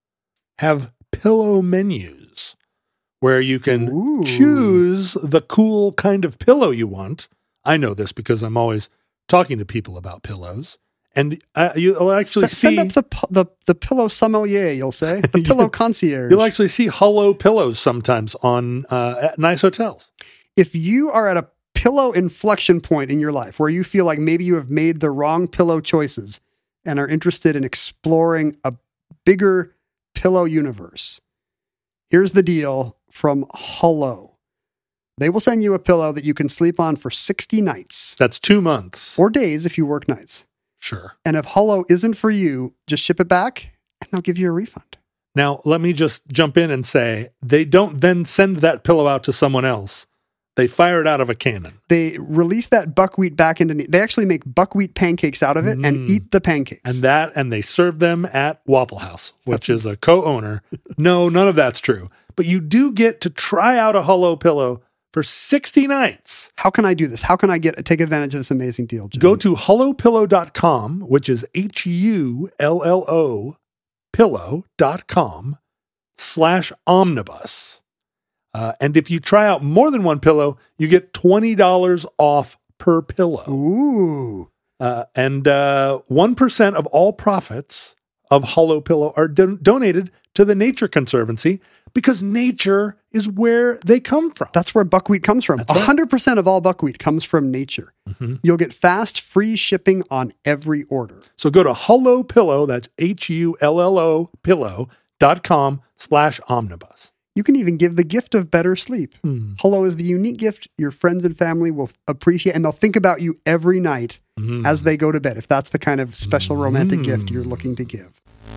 have pillow menus where you can Ooh. choose the cool kind of pillow you want. I know this because I'm always talking to people about pillows. And uh, you'll actually S- see Send up the, pu- the the pillow sommelier, you'll say. The pillow concierge. you'll actually see Hullo pillows sometimes on uh, at nice hotels. If you are at a pillow inflection point in your life where you feel like maybe you have made the wrong pillow choices and are interested in exploring a bigger pillow universe, here's the deal from Hullo. They will send you a pillow that you can sleep on for sixty nights That's two months. or days if you work nights. Sure. And if Hullo isn't for you, just ship it back and they'll give you a refund. Now, let me just jump in and say they don't then send that pillow out to someone else. They fire it out of a cannon. They release that buckwheat back into, they actually make buckwheat pancakes out of it and Mm. eat the pancakes. And that, and they serve them at Waffle House, which is a co-owner. No, none of that's true. But you do get to try out a Hullo pillow for sixty nights. How can I do this? How can I get take advantage of this amazing deal, Jim? Go to hullo pillow dot com, which is H U L L O pillow dot com slash omnibus. Uh, and if you try out more than one pillow, you get twenty dollars off per pillow. Ooh. Uh, and uh, one percent of all profits of Hullo Pillow are don- donated to the Nature Conservancy because nature is where they come from. That's where buckwheat comes from. That's right. one hundred percent of all buckwheat comes from nature. Mhm. You'll get fast, free shipping on every order. So go to Hullo Pillow, that's H U L L O pillow dot com slash omnibus. You can even give the gift of better sleep. Hmm. Hullo is the unique gift your friends and family will appreciate, and they'll think about you every night Mm. as they go to bed, if that's the kind of special romantic gift you're looking to give.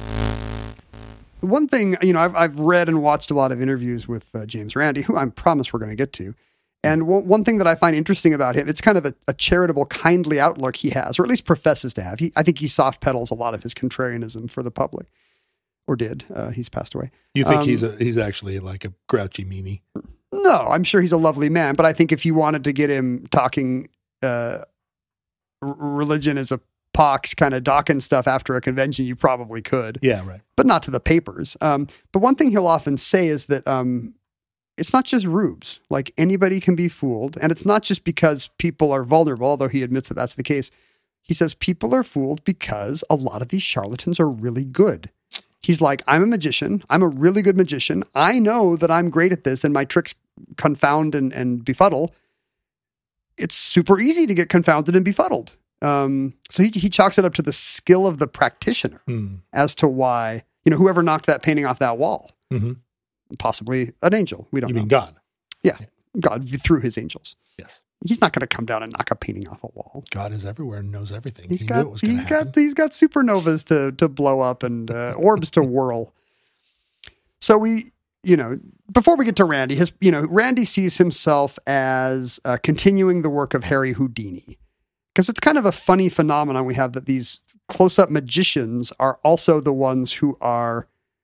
One thing, you know, I've, I've read and watched a lot of interviews with uh, James Randi, who I promise we're going to get to. And one, one thing that I find interesting about him, it's kind of a, a charitable, kindly outlook he has, or at least professes to have. He, I think he soft pedals a lot of his contrarianism for the public, or did. Uh, he's passed away. You think Um, he's a, he's actually like a grouchy meanie? No, I'm sure he's a lovely man, but I think if you wanted to get him talking uh, r- religion as a pox kind of Dawkins stuff after a convention, you probably could, Yeah, right. but not to the papers. Um, but one thing he'll often say is that um, it's not just rubes. Like anybody can be fooled. And it's not just because people are vulnerable, although he admits that that's the case. He says people are fooled because a lot of these charlatans are really good. He's like, I'm a magician. I'm a really good magician. I know that I'm great at this and my tricks confound and, and befuddle. It's super easy to get confounded and befuddled. Um, so he, he chalks it up to the skill of the practitioner Hmm. as to why, you know, whoever knocked that painting off that wall, Mm-hmm. possibly an angel. We don't You know. mean God? Yeah. God through his angels. Yes. He's not going to come down and knock a painting off a wall. God is everywhere and knows everything. He's he knew got it was gonna he's happen. got he's got supernovas to to blow up and uh, orbs to whirl. So we, you know, before we get to Randy, his you know Randy sees himself as uh, continuing the work of Harry Houdini, because it's kind of a funny phenomenon we have that these close-up magicians are also the ones who are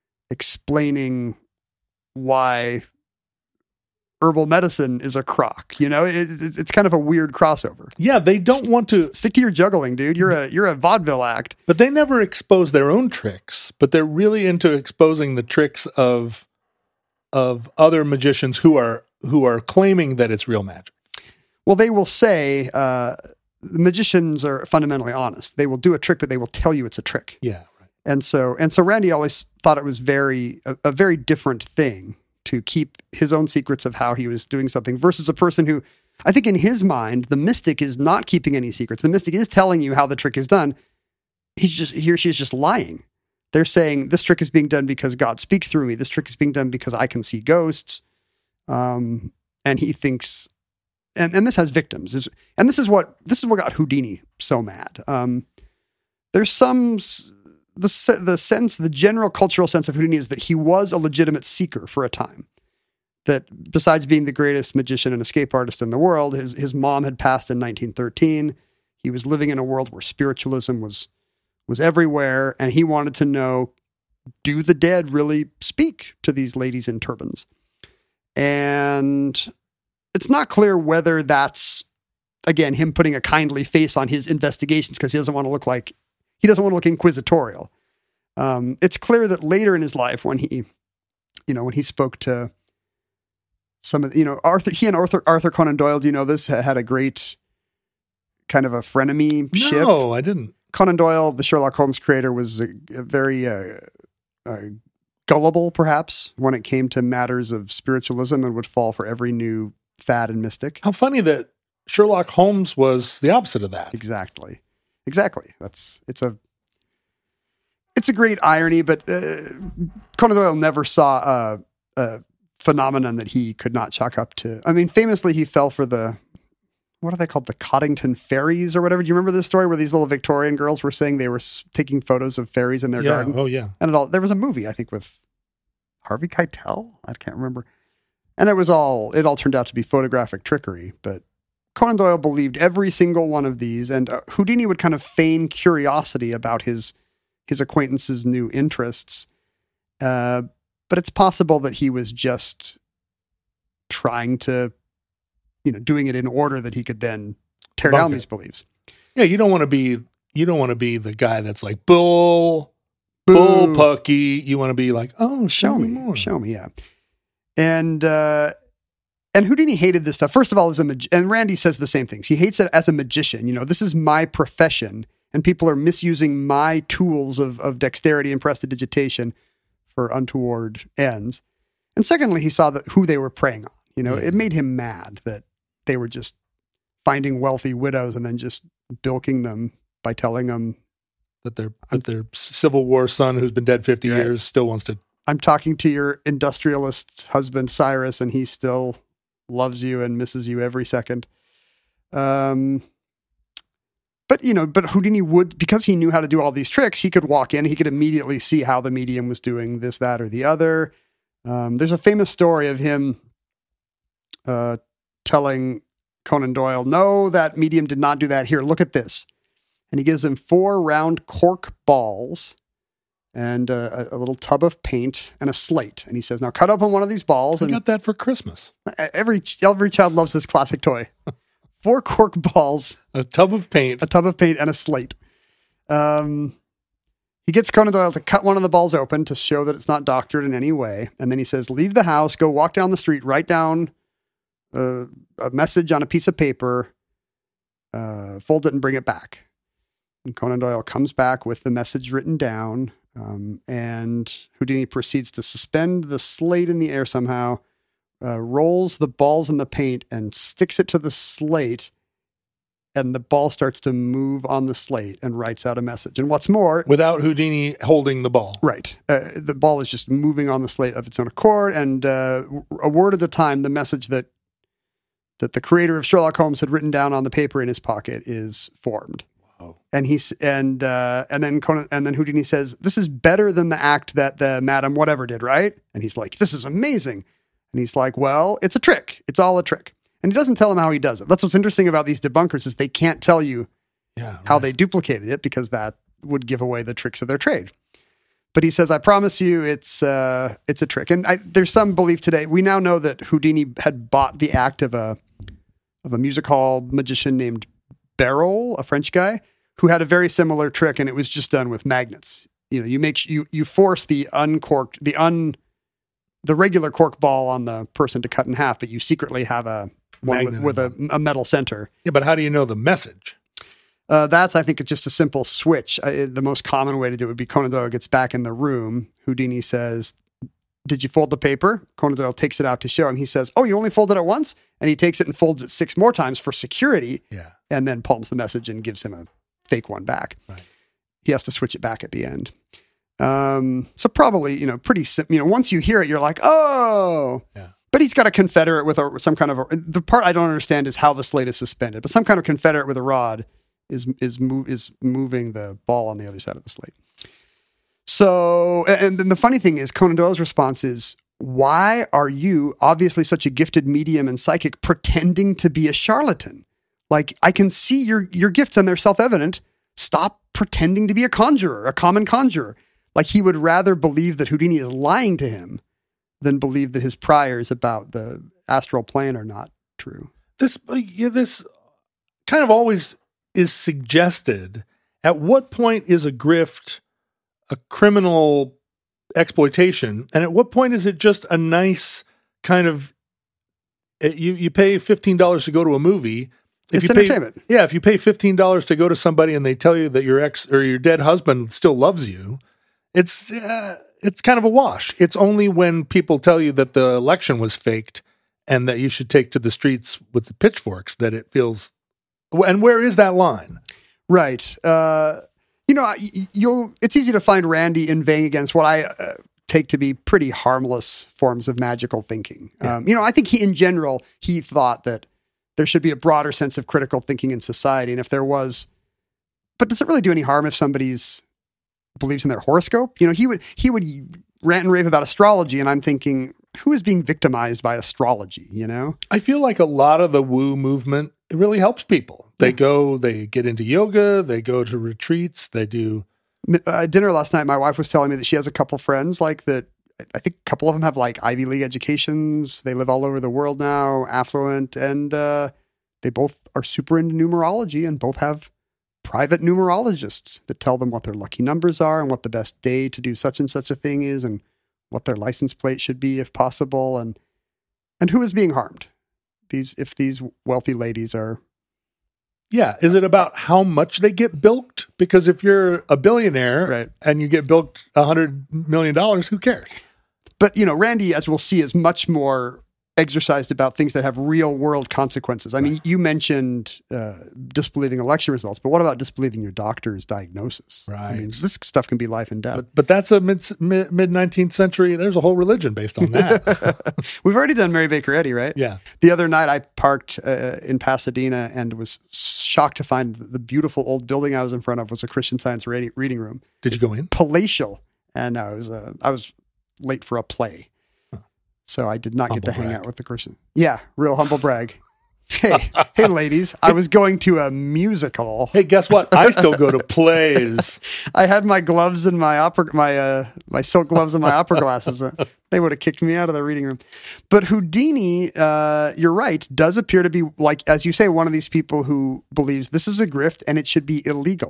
explaining why herbal medicine is a crock. You know, it, it, it's kind of a weird crossover. Yeah, they don't want to, S- stick to your juggling, dude. You're a you're a vaudeville act. but they never expose their own tricks. But they're really into exposing the tricks of of other magicians who are who are claiming that it's real magic. Well, they will say uh, the magicians are fundamentally honest. They will do a trick, but they will tell you it's a trick. Yeah, right. And so and so Randy always thought it was very a, a very different thing to keep his own secrets of how he was doing something versus a person who, I think in his mind, the mystic is not keeping any secrets. The mystic is telling you how the trick is done. He's just, he or she is just lying. They're saying this trick is being done because God speaks through me. This trick is being done because I can see ghosts. Um, and he thinks, and, and this has victims. Is, and this is what, this is what got Houdini so mad. Um, there's some, the, se- the sense, the general cultural sense of Houdini is that he was a legitimate seeker for a time. That besides being the greatest magician and escape artist in the world, his, his mom had passed in nineteen thirteen. He was living in a world where spiritualism was, was everywhere. And he wanted to know, do the dead really speak to these ladies in turbans? And it's not clear whether that's, again, him putting a kindly face on his investigations because he doesn't want to look like, he doesn't want to look inquisitorial. Um, it's clear that later in his life, when he, you know, when he spoke to some of, the, you know, Arthur, he and Arthur, Arthur Conan Doyle, do you know this, had a great kind of a frenemy ship. No, I didn't. Conan Doyle, the Sherlock Holmes creator, was a, a very uh, uh, gullible, perhaps, when it came to matters of spiritualism and would fall for every new fad and mystic. How funny that Sherlock Holmes was the opposite of that. Exactly. Exactly. That's, it's a, it's a great irony, but uh, Conan Doyle never saw a, a phenomenon that he could not chalk up to. I mean, famously, he fell for the, what are they called? The Coddington fairies or whatever. Do you remember this story where these little Victorian girls were saying they were s- taking photos of fairies in their Yeah. garden? Oh, yeah. And it all, there was a movie, I think, with Harvey Keitel. I can't remember. And it was all, it all turned out to be photographic trickery, but Conan Doyle believed every single one of these, and uh, Houdini would kind of feign curiosity about his his acquaintances' new interests. Uh, but it's possible that he was just trying to, you know, doing it in order that he could then tear Bunk down it. these beliefs. Yeah, you don't want to be you don't want to be the guy that's like bull, bull Boo. pucky. You want to be like, oh, show, Show me me, more. show me, yeah. And uh, and Houdini hated this stuff. First of all, as a mag- and Randy says the same things. He hates it as a magician. You know, this is my profession, and people are misusing my tools of of dexterity and prestidigitation for untoward ends. And secondly, he saw that who they were preying on. You know, Yeah. it made him mad that they were just finding wealthy widows and then just bilking them by telling them, That their that their Civil War son, who's been dead fifty Right. years, still wants to. I'm talking to your industrialist husband, Cyrus, and he still loves you and misses you every second. Um, but, you know, but Houdini would, because he knew how to do all these tricks, he could walk in, he could immediately see how the medium was doing this, that, or the other. Um, there's a famous story of him uh, telling Conan Doyle, no, that medium did not do that. Here, look at this. And he gives him four round cork balls and a, a little tub of paint and a slate. And he says, now cut open one of these balls. I And got that for Christmas. every, every child loves this classic toy. Four cork balls, A tub of paint. a tub of paint, and a slate. Um, He gets Conan Doyle to cut one of the balls open to show that it's not doctored in any way. And then he says, leave the house, go walk down the street, write down uh, a message on a piece of paper, uh, fold it and bring it back. And Conan Doyle comes back with the message written down. Um, and Houdini proceeds to suspend the slate in the air somehow, uh, rolls the balls in the paint and sticks it to the slate. And the ball starts to move on the slate and writes out a message. And what's more, without Houdini holding the ball. Right. Uh, the ball is just moving on the slate of its own accord. And uh, a word at a time, the message that that the creator of Sherlock Holmes had written down on the paper in his pocket is formed. Wow. And he's and uh, and then Conan, and then Houdini says, "This is better than the act that the Madam Whatever did, right?" And he's like, "This is amazing." And he's like, "Well, it's a trick. It's all a trick." And he doesn't tell him how he does it. That's what's interesting about these debunkers is they can't tell you yeah, how right. they duplicated it because that would give away the tricks of their trade. But he says, I promise you it's uh, it's a trick. And I, there's some belief today. We now know that Houdini had bought the act of a of a music hall magician named Barrel, a French guy, who had a very similar trick, and it was just done with magnets. You know, you make you you force the uncorked, the un the regular cork ball on the person to cut in half, but you secretly have a one with, with a, a metal center. Yeah, but how do you know the message? Uh, that's, I think, it's just a simple switch. Uh, the most common way to do it would be Conan Doyle gets back in the room. Houdini says, did you fold the paper? Conan Doyle takes it out to show him. He says, oh, you only folded it once? And he takes it and folds it six more times for security. Yeah. And then palms the message and gives him a fake one back. Right. He has to switch it back at the end. Um, so probably, you know, pretty simple. You know, once you hear it, you're like, oh. Yeah. But he's got a confederate with a, some kind of a, the part I don't understand is how the slate is suspended, but some kind of confederate with a rod is is move, is moving the ball on the other side of the slate. So, and then the funny thing is, Conan Doyle's response is, why are you, obviously such a gifted medium and psychic, pretending to be a charlatan? Like, I can see your your gifts and they're self-evident. Stop pretending to be a conjurer, a common conjurer. Like, he would rather believe that Houdini is lying to him than believe that his priors about the astral plane are not true. This, yeah, this kind of always is suggested. At what point is a grift a criminal exploitation, and at what point is it just a nice kind of you you pay fifteen dollars to go to a movie? If It's you pay, entertainment. Yeah, if you pay fifteen dollars to go to somebody and they tell you that your ex or your dead husband still loves you, it's uh, it's kind of a wash. It's only when people tell you that the election was faked and that you should take to the streets with the pitchforks that it feels. And where is that line? Right. Uh, you know, you'll. It's easy to find Randy inveighing against what I uh, take to be pretty harmless forms of magical thinking. Yeah. Um, you know, I think he, in general, he thought that there should be a broader sense of critical thinking in society, and if there was, but does it really do any harm if somebody's believes in their horoscope? You know, he would he would rant and rave about astrology, and I'm thinking, who is being victimized by astrology? You know, I feel like a lot of the woo movement, it really helps people. They go, they get into yoga, they go to retreats, they do. Uh, dinner last night, my wife was telling me that she has a couple friends like that. I think a couple of them have like Ivy League educations. They live all over the world now, affluent, and uh, they both are super into numerology and both have private numerologists that tell them what their lucky numbers are and what the best day to do such and such a thing is and what their license plate should be if possible. And, and who is being harmed? These, if these wealthy ladies are. Yeah. Is it about how much they get bilked? Because if you're a billionaire Right. and you get bilked a hundred million dollars, who cares? But, you know, Randy, as we'll see, is much more exercised about things that have real world consequences. I mean, you mentioned uh, disbelieving election results, but what about disbelieving your doctor's diagnosis? Right. I mean, this stuff can be life and death. But, but that's a mid mid mid nineteenth century. There's a whole religion based on that. We've already done Mary Baker Eddy, right? Yeah. The other night I parked uh, in Pasadena and was shocked to find the beautiful old building I was in front of was a Christian Science reading, reading room. Did you go in? Palatial. And I was, uh, I was late for a play. So I did not Humble get to hang brag. out with the Christian. Yeah, real humble brag. Hey, hey, ladies! I was going to a musical. Hey, guess what? I still go to plays. I had my gloves and my opera, my uh, my silk gloves and my opera glasses. Uh, they would have kicked me out of the reading room. But Houdini, uh, you're right, does appear to be like, as you say, one of these people who believes this is a grift and it should be illegal.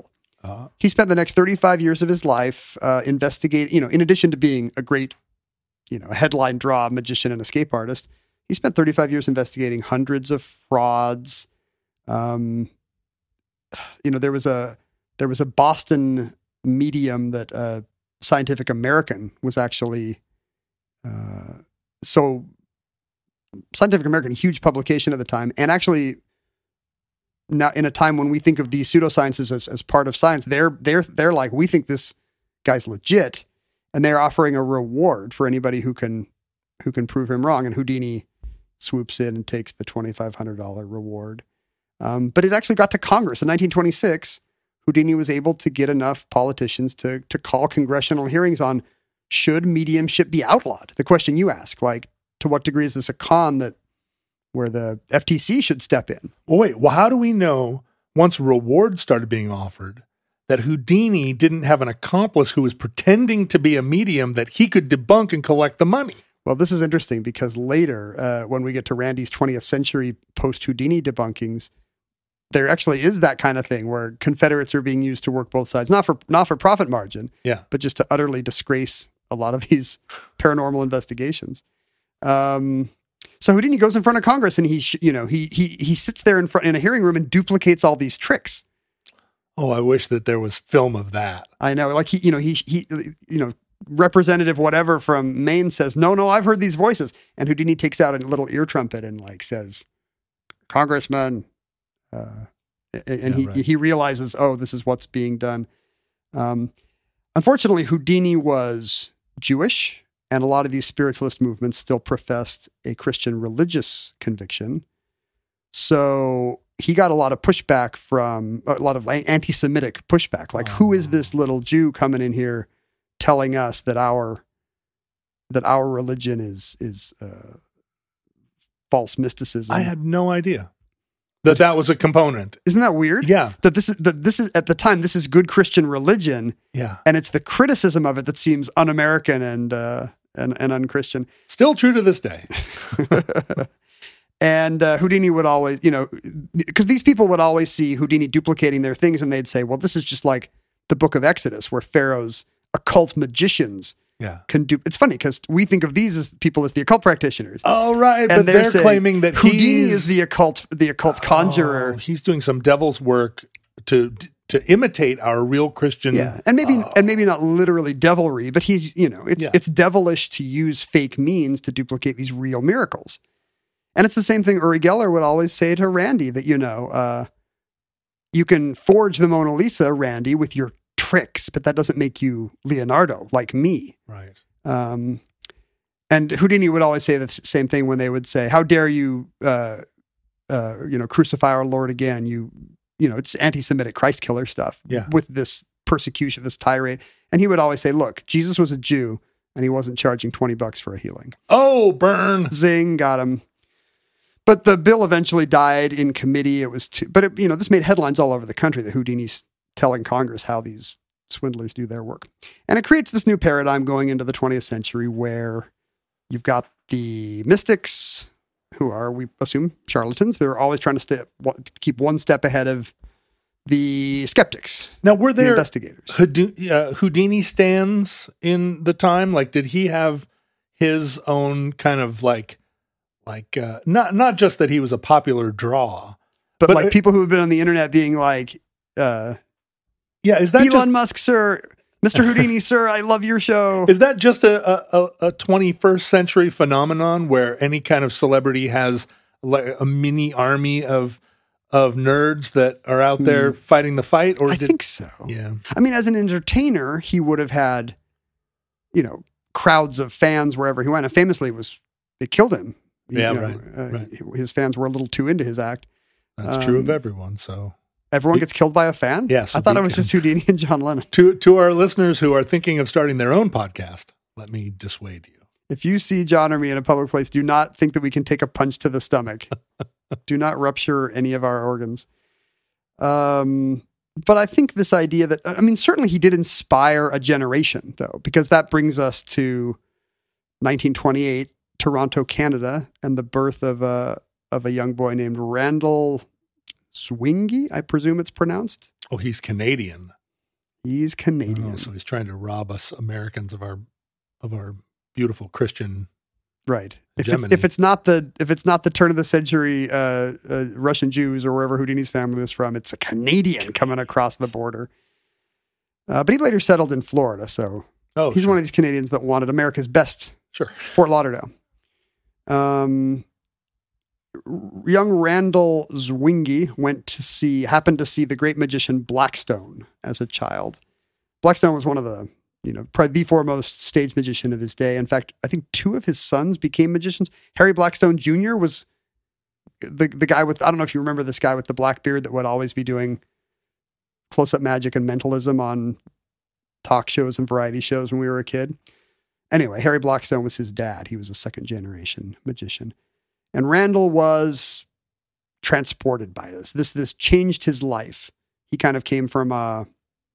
Uh, He spent the next thirty-five years of his life uh, investigating, you know, in addition to being a great, you know, headline draw magician and escape artist, he spent thirty-five years investigating hundreds of frauds. Um, you know, there was a there was a Boston medium that uh, Scientific American was actually uh, so Scientific American, huge publication at the time, and actually now in a time when we think of these pseudosciences as, as part of science, they're they're they're like, we think this guy's legit, and they're offering a reward for anybody who can who can prove him wrong. And Houdini swoops in and takes the twenty-five hundred dollars reward. Um, but it actually got to Congress in nineteen twenty-six. Houdini was able to get enough politicians to to call congressional hearings on should mediumship be outlawed. The question you ask, like, to what degree is this a con that where the F T C should step in? Well, wait, well, how do we know once rewards started being offered that Houdini didn't have an accomplice who was pretending to be a medium that he could debunk and collect the money? Well, this is interesting because later, uh, when we get to Randy's twentieth century post-Houdini debunkings, there actually is that kind of thing where Confederates are being used to work both sides, not for not for profit margin, yeah, but just to utterly disgrace a lot of these paranormal investigations. Um, so Houdini goes in front of Congress and he, sh- you know, he he he sits there in front in a hearing room and duplicates all these tricks. Oh, I wish that there was film of that. I know, like he, you know, he he, you know, Representative whatever from Maine says, "No, no, I've heard these voices," and Houdini takes out a little ear trumpet and like says, "Congressman." Uh, and Yeah, he, right. he realizes, oh, this is what's being done. Um, unfortunately, Houdini was Jewish, and a lot of these spiritualist movements still professed a Christian religious conviction. So he got a lot of pushback from a lot of anti-Semitic pushback. Like, who is this little Jew coming in here telling us that our that our religion is is uh, false mysticism? I had no idea that that was a component. Isn't that weird? Yeah. That this is that this is at the time this is good Christian religion, Yeah. and it's the criticism of it that seems un-American and uh, and and un-Christian. Still true to this day. And uh, Houdini would always, you know, because these people would always see Houdini duplicating their things, and they'd say, "Well, this is just like the Book of Exodus, where Pharaoh's occult magicians Yeah. can do." It's funny because we think of these as people as the occult practitioners. Oh, right. But And they're, saying claiming that Houdini he's, is the occult, the occult conjurer. Oh, he's doing some devil's work to to imitate our real Christian. Yeah, and maybe and maybe not literally devilry, but he's, you know, it's Yeah. it's devilish to use fake means to duplicate these real miracles. And it's the same thing Uri Geller would always say to Randy, that, you know, uh, you can forge the Mona Lisa, Randy, with your tricks, but that doesn't make you Leonardo like me. Right. Um, and Houdini would always say the same thing when they would say, "How dare you, uh, uh, you know, crucify our Lord again? You, you know, it's anti-Semitic Christ killer stuff." Yeah. With this persecution, this tirade, and he would always say, "Look, Jesus was a Jew, and he wasn't charging twenty bucks for a healing." Oh, burn. Zing, got him. But the bill eventually died in committee. It was too, but it, you know, this made headlines all over the country that Houdini's telling Congress how these swindlers do their work. And it creates this new paradigm going into the twentieth century where you've got the mystics, who are, we assume, charlatans. They're always trying to step, keep one step ahead of the skeptics. Now, were The there investigators. Houdu- uh, Houdini stands in the time? Like, did he have his own kind of like, like uh, not not just that he was a popular draw, But, But like it- people who have been on the internet being like, uh, yeah, is that Elon just, Musk, sir, Mister Houdini, sir, I love your show. is that just a, a a twenty-first century phenomenon where any kind of celebrity has like a mini army of of nerds that are out there fighting the fight? Or I did, think so. yeah, I mean, as an entertainer, he would have had, you know, crowds of fans wherever he went. And famously, it was they killed him. You Yeah, know, right, uh, right. His fans were a little too into his act. that's true of Um, everyone. So Everyone gets killed by a fan? Yeah, so I thought we it was can- just Houdini and John Lennon. to to our listeners who are thinking of starting their own podcast, let me dissuade you. If you see John or me in a public place, do not think that we can take a punch to the stomach. Do not rupture any of our organs. Um, but I think this idea that, I mean, certainly he did inspire a generation, though, because that brings us to nineteen twenty-eight, Toronto, Canada, and the birth of a of a young boy named Randall Zwingli, I presume it's pronounced. Oh, he's Canadian. He's Canadian. Oh, so he's trying to rob us Americans of our of our beautiful Christian. Right. If it's, hegemony. if it's not the if it's not the turn of the century uh, uh, Russian Jews or wherever Houdini's family was from, it's a Canadian coming across the border. Uh, but he later settled in Florida, so Oh, he's sure. one of these Canadians that wanted America's best, Sure. Fort Lauderdale. Um, young Randall Zwingli went to see, happened to see the great magician Blackstone as a child. Blackstone was one of the, you know, probably the foremost stage magician of his day. In fact, I think two of his sons became magicians. Harry Blackstone Junior was the the guy with, I don't know if you remember this guy with the black beard that would always be doing close-up magic and mentalism on talk shows and variety shows when we were a kid. Anyway, Harry Blackstone was his dad. He was a second-generation magician. And Randall was transported by this. This this changed his life. He kind of came from a,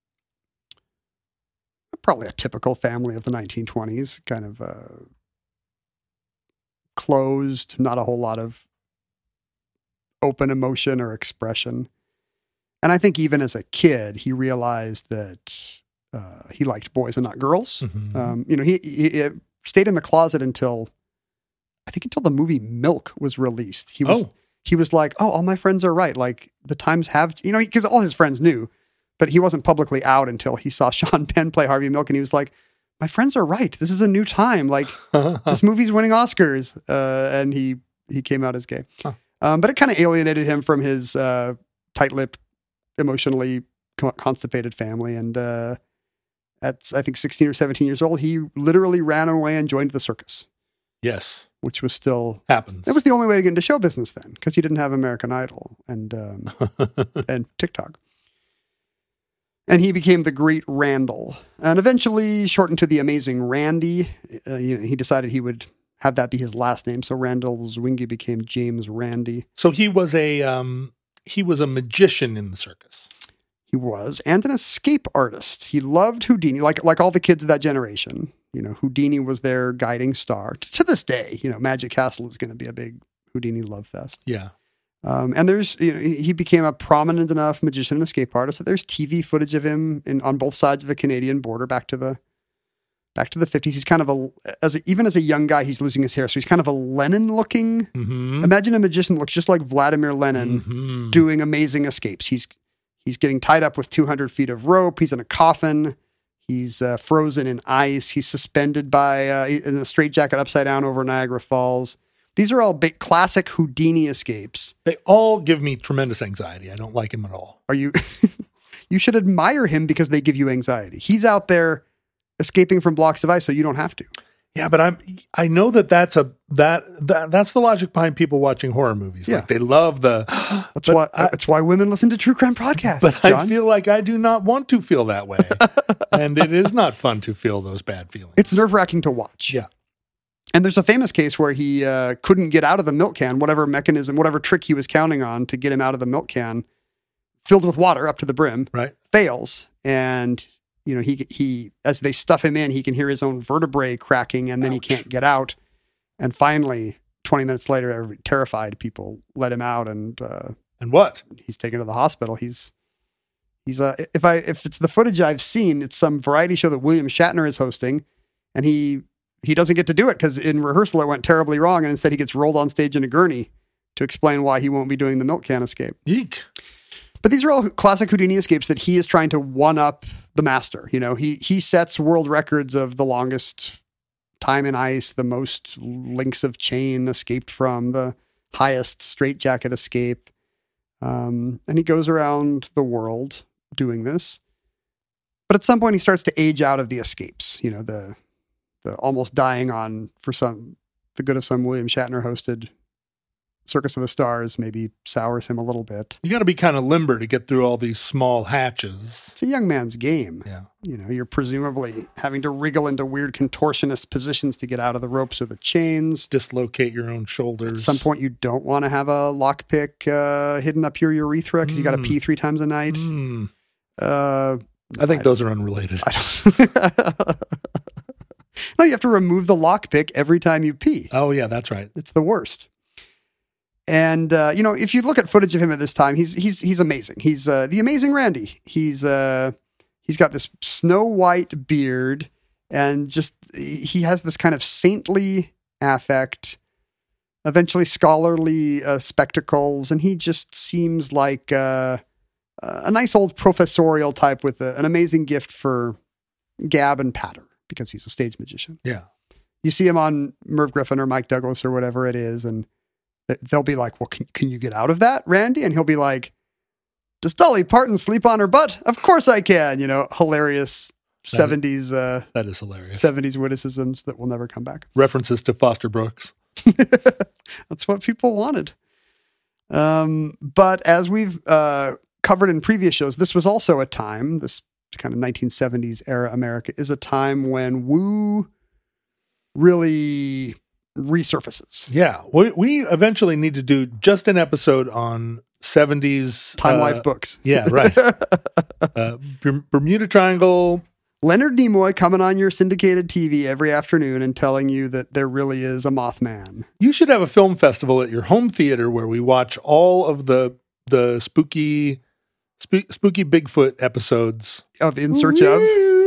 probably a typical family of the nineteen twenties, kind of uh, closed, not a whole lot of open emotion or expression. And I think even as a kid, he realized that uh, he liked boys and not girls. Mhm. Um, you know, he, he, he stayed in the closet until, I think until the movie Milk was released. He was, Oh. he was like, oh, all my friends are right. Like the times have, you know, because all his friends knew, but he wasn't publicly out until he saw Sean Penn play Harvey Milk. And he was like, my friends are right. This is a new time. Like this movie's winning Oscars. Uh, and he, he came out as gay. Huh. Um, but it kind of alienated him from his uh, tight-lipped, emotionally co- constipated family. And uh, at, I think, sixteen or seventeen years old, he literally ran away and joined the circus, Yes. which was still, Happens. that was the only way to get into show business then, because he didn't have American Idol and um, and TikTok. And he became the Great Randall, and eventually shortened to the Amazing Randy. Uh, you know, he decided he would have that be his last name, so Randall Zwingli became James Randy. So he was a um, he was a magician in the circus. He was, and an escape artist. He loved Houdini, like like all the kids of that generation. You know, Houdini was their guiding star. To this day, you know, Magic Castle is going to be a big Houdini love fest. Yeah. Um, and there's, you know, he became a prominent enough magician and escape artist that there's T V footage of him in, on both sides of the Canadian border back to the, back to the fifties. He's kind of a, as a, even as a young guy, he's losing his hair. So he's kind of a Lenin looking, Mm-hmm. imagine a magician that looks just like Vladimir Lenin Mhm. doing amazing escapes. He's, he's getting tied up with two hundred feet of rope. He's in a coffin. He's uh, frozen in ice. He's suspended by, uh, in a straitjacket upside down over Niagara Falls. These are all big classic Houdini escapes. They all give me tremendous anxiety. I don't like him at all. Are you, you should admire him because they give you anxiety. He's out there escaping from blocks of ice so you don't have to. Yeah, but I'm I know that that's a that, that that's the logic behind people watching horror movies. Yeah. Like they love the That's but why, I, that's why women listen to true crime podcasts, but John. I feel like I do not want to feel that way. And it is not fun to feel those bad feelings. It's nerve wracking to watch. Yeah. And there's a famous case where he uh, couldn't get out of the milk can, whatever mechanism, whatever trick he was counting on to get him out of the milk can, filled with water up to the brim, Right. fails. And, you know, he, he, as they stuff him in, he can hear his own vertebrae cracking and then he Ouch. can't get out. And finally, twenty minutes later, every- terrified people let him out and uh, And what? he's taken to the hospital. He's, he's, uh, if I, if it's the footage I've seen, it's some variety show that William Shatner is hosting, and he, he doesn't get to do it because in rehearsal it went terribly wrong, and instead he gets rolled on stage in a gurney to explain why he won't be doing the milk can escape. Eek. But these are all classic Houdini escapes that he is trying to one up the master. You know, he he sets world records of the longest time in ice, the most links of chain escaped from, the highest straitjacket escape. Um, and he goes around the world doing this. But at some point he starts to age out of the escapes, you know, the the almost dying on for some the good of some William Shatner hosted Circus of the Stars maybe sours him a little bit. You got to be kind of limber to get through all these small hatches. It's a young man's game. Yeah. You know, you're presumably having to wriggle into weird contortionist positions to get out of the ropes or the chains. Dislocate your own shoulders. At some point, you don't want to have a lockpick uh, hidden up your urethra because you got to Mm. pee three times a night. Hmm. Uh, I think I- those are unrelated. I don't. No, you have to remove the lockpick every time you pee. Oh, yeah, that's right. It's the worst. And uh, you know, if you look at footage of him at this time, he's he's he's amazing. He's uh, the Amazing Randy. He's uh, he's He's got this snow white beard, and just he has this kind of saintly affect, eventually scholarly uh, spectacles, and he just seems like uh, a nice old professorial type with a, an amazing gift for gab and patter because he's a stage magician. Yeah. You see him on Merv Griffin or Mike Douglas or whatever it is, and they'll be like, well, can, can you get out of that, Randy? And he'll be like, does Dolly Parton sleep on her butt? Of course I can. You know, hilarious that seventies, is, uh, that is hilarious. seventies witticisms that will never come back. References to Foster Brooks. That's what people wanted. Um, but as we've uh, covered in previous shows, this was also a time, this kind of nineteen seventies era America is a time when woo really resurfaces. Yeah. We, we eventually need to do just an episode on seventies Time uh, Life books. Yeah, right. uh, Bermuda Triangle. Leonard Nimoy coming on your syndicated T V every afternoon and telling you that there really is a Mothman. You should have a film festival at your home theater where we watch all of the the spooky sp- spooky Bigfoot episodes Of In Search Of.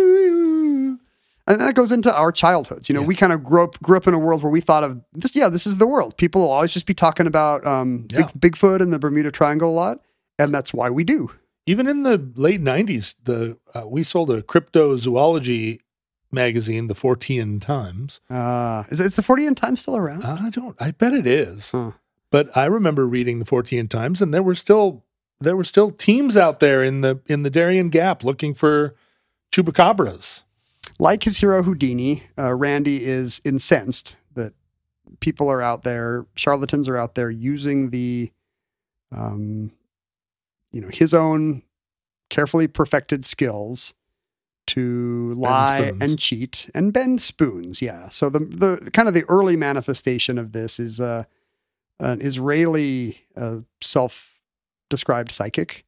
And that goes into our childhoods. You know, Yeah. we kind of grew up grew up in a world where we thought of this. Yeah, this is the world. People will always just be talking about um, Yeah. Big, Bigfoot and the Bermuda Triangle a lot, and that's why we do. Even in the late nineties, the uh, we sold a cryptozoology magazine, the Fortean Times. Uh, is, is the Fortean Times still around? I don't. I bet it is. Huh. But I remember reading the Fortean Times, and there were still there were still teams out there in the in the Darien Gap looking for chupacabras. Like his hero Houdini, uh, Randy is incensed that people are out there, charlatans are out there using the, um, you know, his own carefully perfected skills to lie spoons. and cheat and bend spoons. Yeah. So the the kind of the early manifestation of this is uh, an Israeli uh, self-described psychic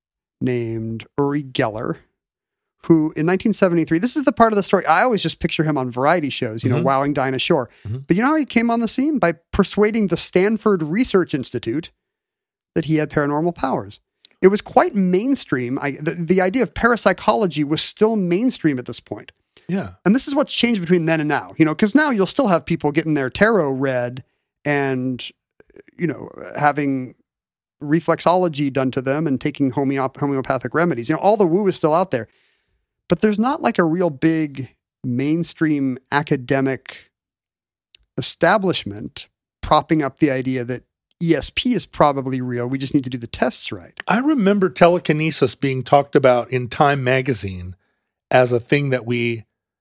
named Uri Geller, who in nineteen seventy-three, this is the part of the story, I always just picture him on variety shows, you know, Mhm. wowing Dinah Shore. Mhm. But you know how he came on the scene? By persuading the Stanford Research Institute that he had paranormal powers. It was quite mainstream. I, the, the idea of parapsychology was still mainstream at this point. Yeah. And this is what's changed between then and now, you know, because now you'll still have people getting their tarot read and, you know, having reflexology done to them and taking homeop- homeopathic remedies. You know, all the woo is still out there. But there's not like a real big mainstream academic establishment propping up the idea that E S P is probably real. We just need to do the tests right. I remember telekinesis being talked about in Time magazine as a thing that we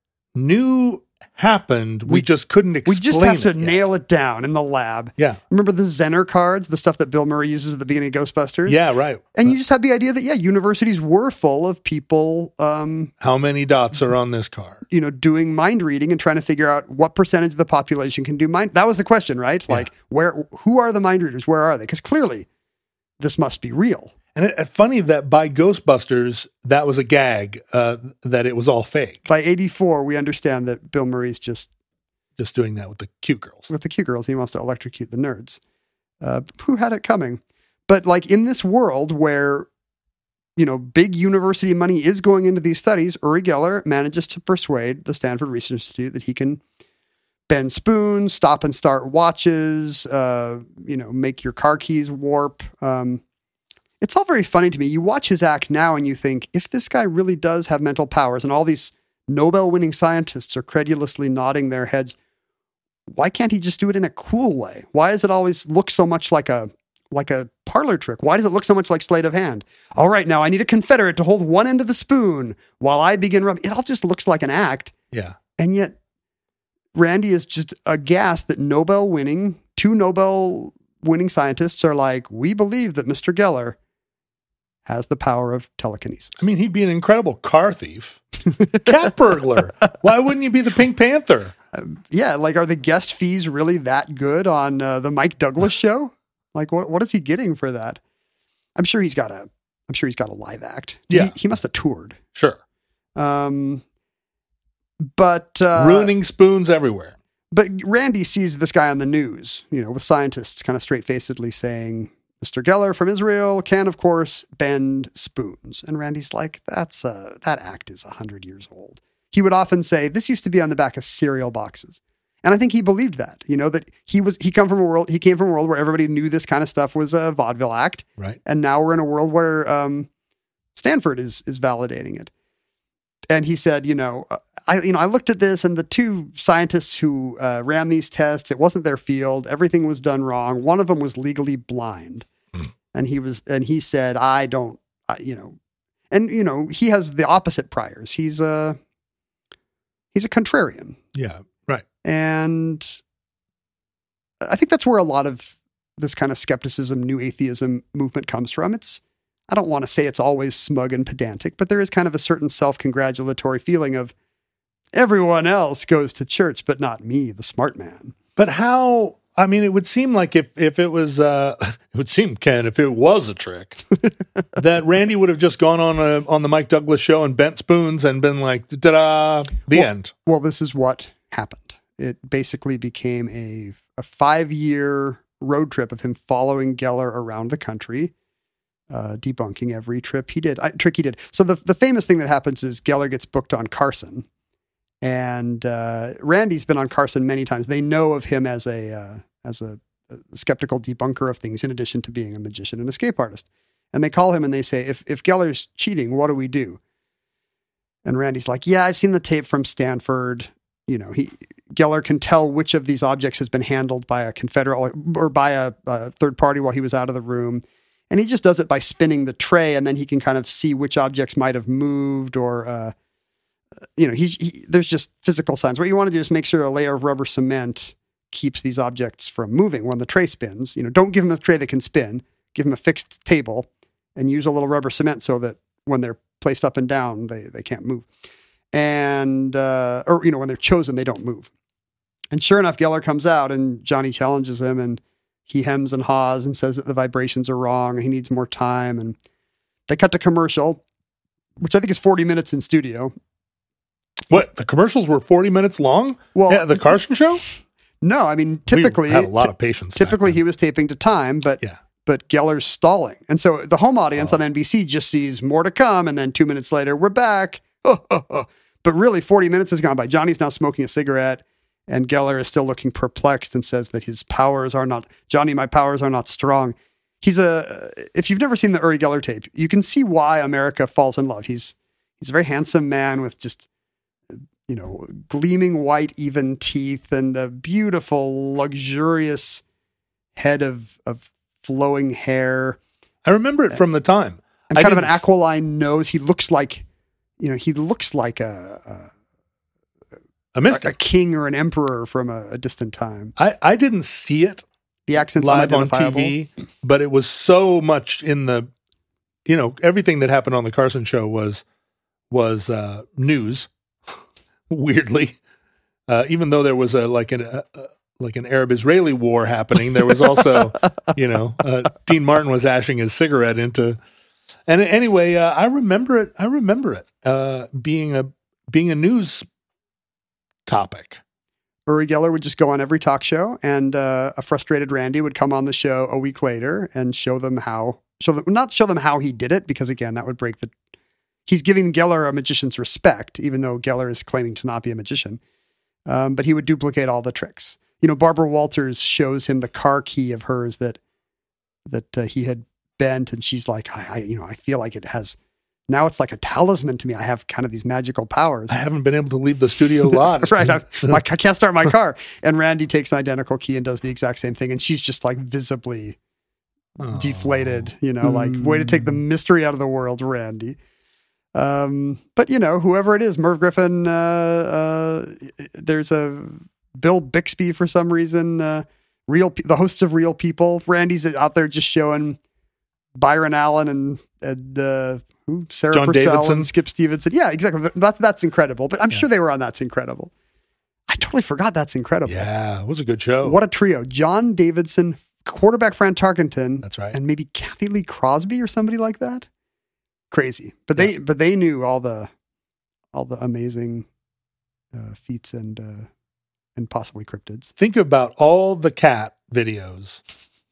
knew happened. We, We- just couldn't explain We just have to it yet. nail it down in the lab. Yeah. Remember the Zener cards, the stuff that Bill Murray uses at the beginning of Ghostbusters? Yeah, right. And you just had the idea that, yeah, universities were full of people, um, How many dots are on this card? you know, doing mind reading and trying to figure out what percentage of the population can do mind. That was the question, right? Yeah. Like, where, who are the mind readers? Where are they? Because clearly this must be real. And it, it's funny that by Ghostbusters, that was a gag, uh, that it was all fake. By eighty-four, we understand that Bill Murray's just Just doing that with the cute girls. with the cute girls. He wants to electrocute the nerds. Uh, who had it coming? But like in this world where, you know, big university money is going into these studies, Uri Geller manages to persuade the Stanford Research Institute that he can bend spoons, stop and start watches, uh, you know, make your car keys warp. Um, it's all very funny to me. You watch his act now and you think, if this guy really does have mental powers and all these Nobel-winning scientists are credulously nodding their heads, why can't he just do it in a cool way? Why does it always look so much like a like a parlor trick? Why does it look so much like sleight of hand? All right, now I need a Confederate to hold one end of the spoon while I begin rubbing. It all just looks like an act. Yeah. And yet Randy is just aghast that Nobel-winning, two Nobel-winning scientists are like, we believe that Mister Geller has the power of telekinesis. I mean, he'd be an incredible car thief. Cat burglar. Why wouldn't you be the Pink Panther? Yeah, like, are the guest fees really that good on uh, the Mike Douglas show? Like, what what is he getting for that? I'm sure he's got a, I'm sure he's got a live act. Yeah. he, he must have toured. Sure. Um, but uh, Ruining spoons everywhere. But Randy sees this guy on the news, you know, with scientists kind of straight facedly saying, Mister Geller from Israel can, of course, bend spoons. And Randy's like, that's uh, that act is one hundred years old. He would often say, this used to be on the back of cereal boxes. And I think he believed that, you know, that he was, he come from a world, he came from a world where everybody knew this kind of stuff was a vaudeville act. Right. And now we're in a world where um, Stanford is, is validating it. And he said, you know, I, you know, I looked at this and the two scientists who uh, ran these tests, it wasn't their field. Everything was done wrong. One of them was legally blind. Mm. And he was, and he said, I don't, I, you know, and, you know, he has the opposite priors. He's a, he's a contrarian. Yeah. Right. And I think that's where a lot of this kind of skepticism, new atheism movement comes from. It's, I don't want to say it's always smug and pedantic, but there is kind of a certain self-congratulatory feeling of everyone else goes to church, but not me, the smart man. But how, I mean, it would seem like if, if it was, uh, it would seem, Ken, if it was a trick, that Randy would have just gone on a, on the Mike Douglas show and bent spoons and been like, ta-da, the well, end. Well, this is what happened. It basically became a, a five-year road trip of him following Geller around the country, uh, debunking every trip he did, I, trick he did. So the, the famous thing that happens is Geller gets booked on Carson. And uh, Randy's been on Carson many times. They know of him as a uh, as a, a skeptical debunker of things, in addition to being a magician and escape artist. And they call him and they say, if if Geller's cheating, what do we do? And Randy's like, yeah, I've seen the tape from Stanford. You know, he Geller can tell which of these objects has been handled by a Confederate or by a, a third party while he was out of the room. And he just does it by spinning the tray, and then he can kind of see which objects might have moved or... Uh, You know, he, he, there's just physical signs. What you want to do is make sure a layer of rubber cement keeps these objects from moving when the tray spins. You know, don't give them a tray that can spin. Give them a fixed table and use a little rubber cement so that when they're placed up and down, they, they can't move. And, uh, or, you know, when they're chosen, they don't move. And sure enough, Geller comes out and Johnny challenges him and he hems and haws and says that the vibrations are wrong and he needs more time. And they cut to commercial, which I think is forty minutes in studio. What, the commercials were forty minutes long? Well, yeah, the Carson show? No, I mean, typically... We had a lot of patience. Typically, he was taping to time, but yeah. but Geller's stalling. And so the home audience oh. on N B C just sees more to come, and then two minutes later, we're back. But really, forty minutes has gone by. Johnny's now smoking a cigarette, and Geller is still looking perplexed and says that his powers are not... Johnny, my powers are not strong. He's a... If you've never seen the Uri Geller tape, you can see why America falls in love. He's He's a very handsome man with just... you know, gleaming white, even teeth and a beautiful, luxurious head of, of flowing hair. I remember it from the time. And I kind of an s- aquiline nose. He looks like, you know, he looks like a, a, a mystic, a king or an emperor from a, a distant time. I, I didn't see it the accent's live on unidentifiable. T V, but it was so much in the, you know, everything that happened on the Carson show was, was uh, news. Weirdly, uh, even though there was a like an uh, like an Arab-Israeli war happening, there was also, you know, uh, Dean Martin was ashing his cigarette into. And anyway, uh, I remember it. I remember it uh, being a being a news topic. Uri Geller would just go on every talk show, and uh, a frustrated Randy would come on the show a week later and show them how show them not show them how he did it, because again that would break the. He's giving Geller a magician's respect, even though Geller is claiming to not be a magician. Um, but he would duplicate all the tricks. You know, Barbara Walters shows him the car key of hers that that uh, he had bent, and she's like, I, I, you know, I feel like it has. Now it's like a talisman to me. I have kind of these magical powers. I haven't been able to leave the studio lot. Right. I, I can't start my car. And Randy takes an identical key and does the exact same thing. And she's just like visibly oh. deflated, you know, like mm. way to take the mystery out of the world, Randy. Um, but you know, whoever it is, Merv Griffin, uh, uh, there's a Bill Bixby for some reason, uh, real, pe- the hosts of Real People. Randy's out there just showing Byron Allen and, and, uh, who? Sarah John Purcell Davidson. and Skip Stevenson. Yeah, exactly. That's, that's incredible. But I'm Yeah. sure they were on That's Incredible. I totally forgot That's Incredible. Yeah, it was a good show. What a trio. John Davidson, quarterback Fran Tarkenton. That's right. And maybe Kathy Lee Crosby or somebody like that. Crazy. But they, Yeah. but they knew all the, all the amazing uh, feats and, uh, and possibly cryptids. Think about all the cat videos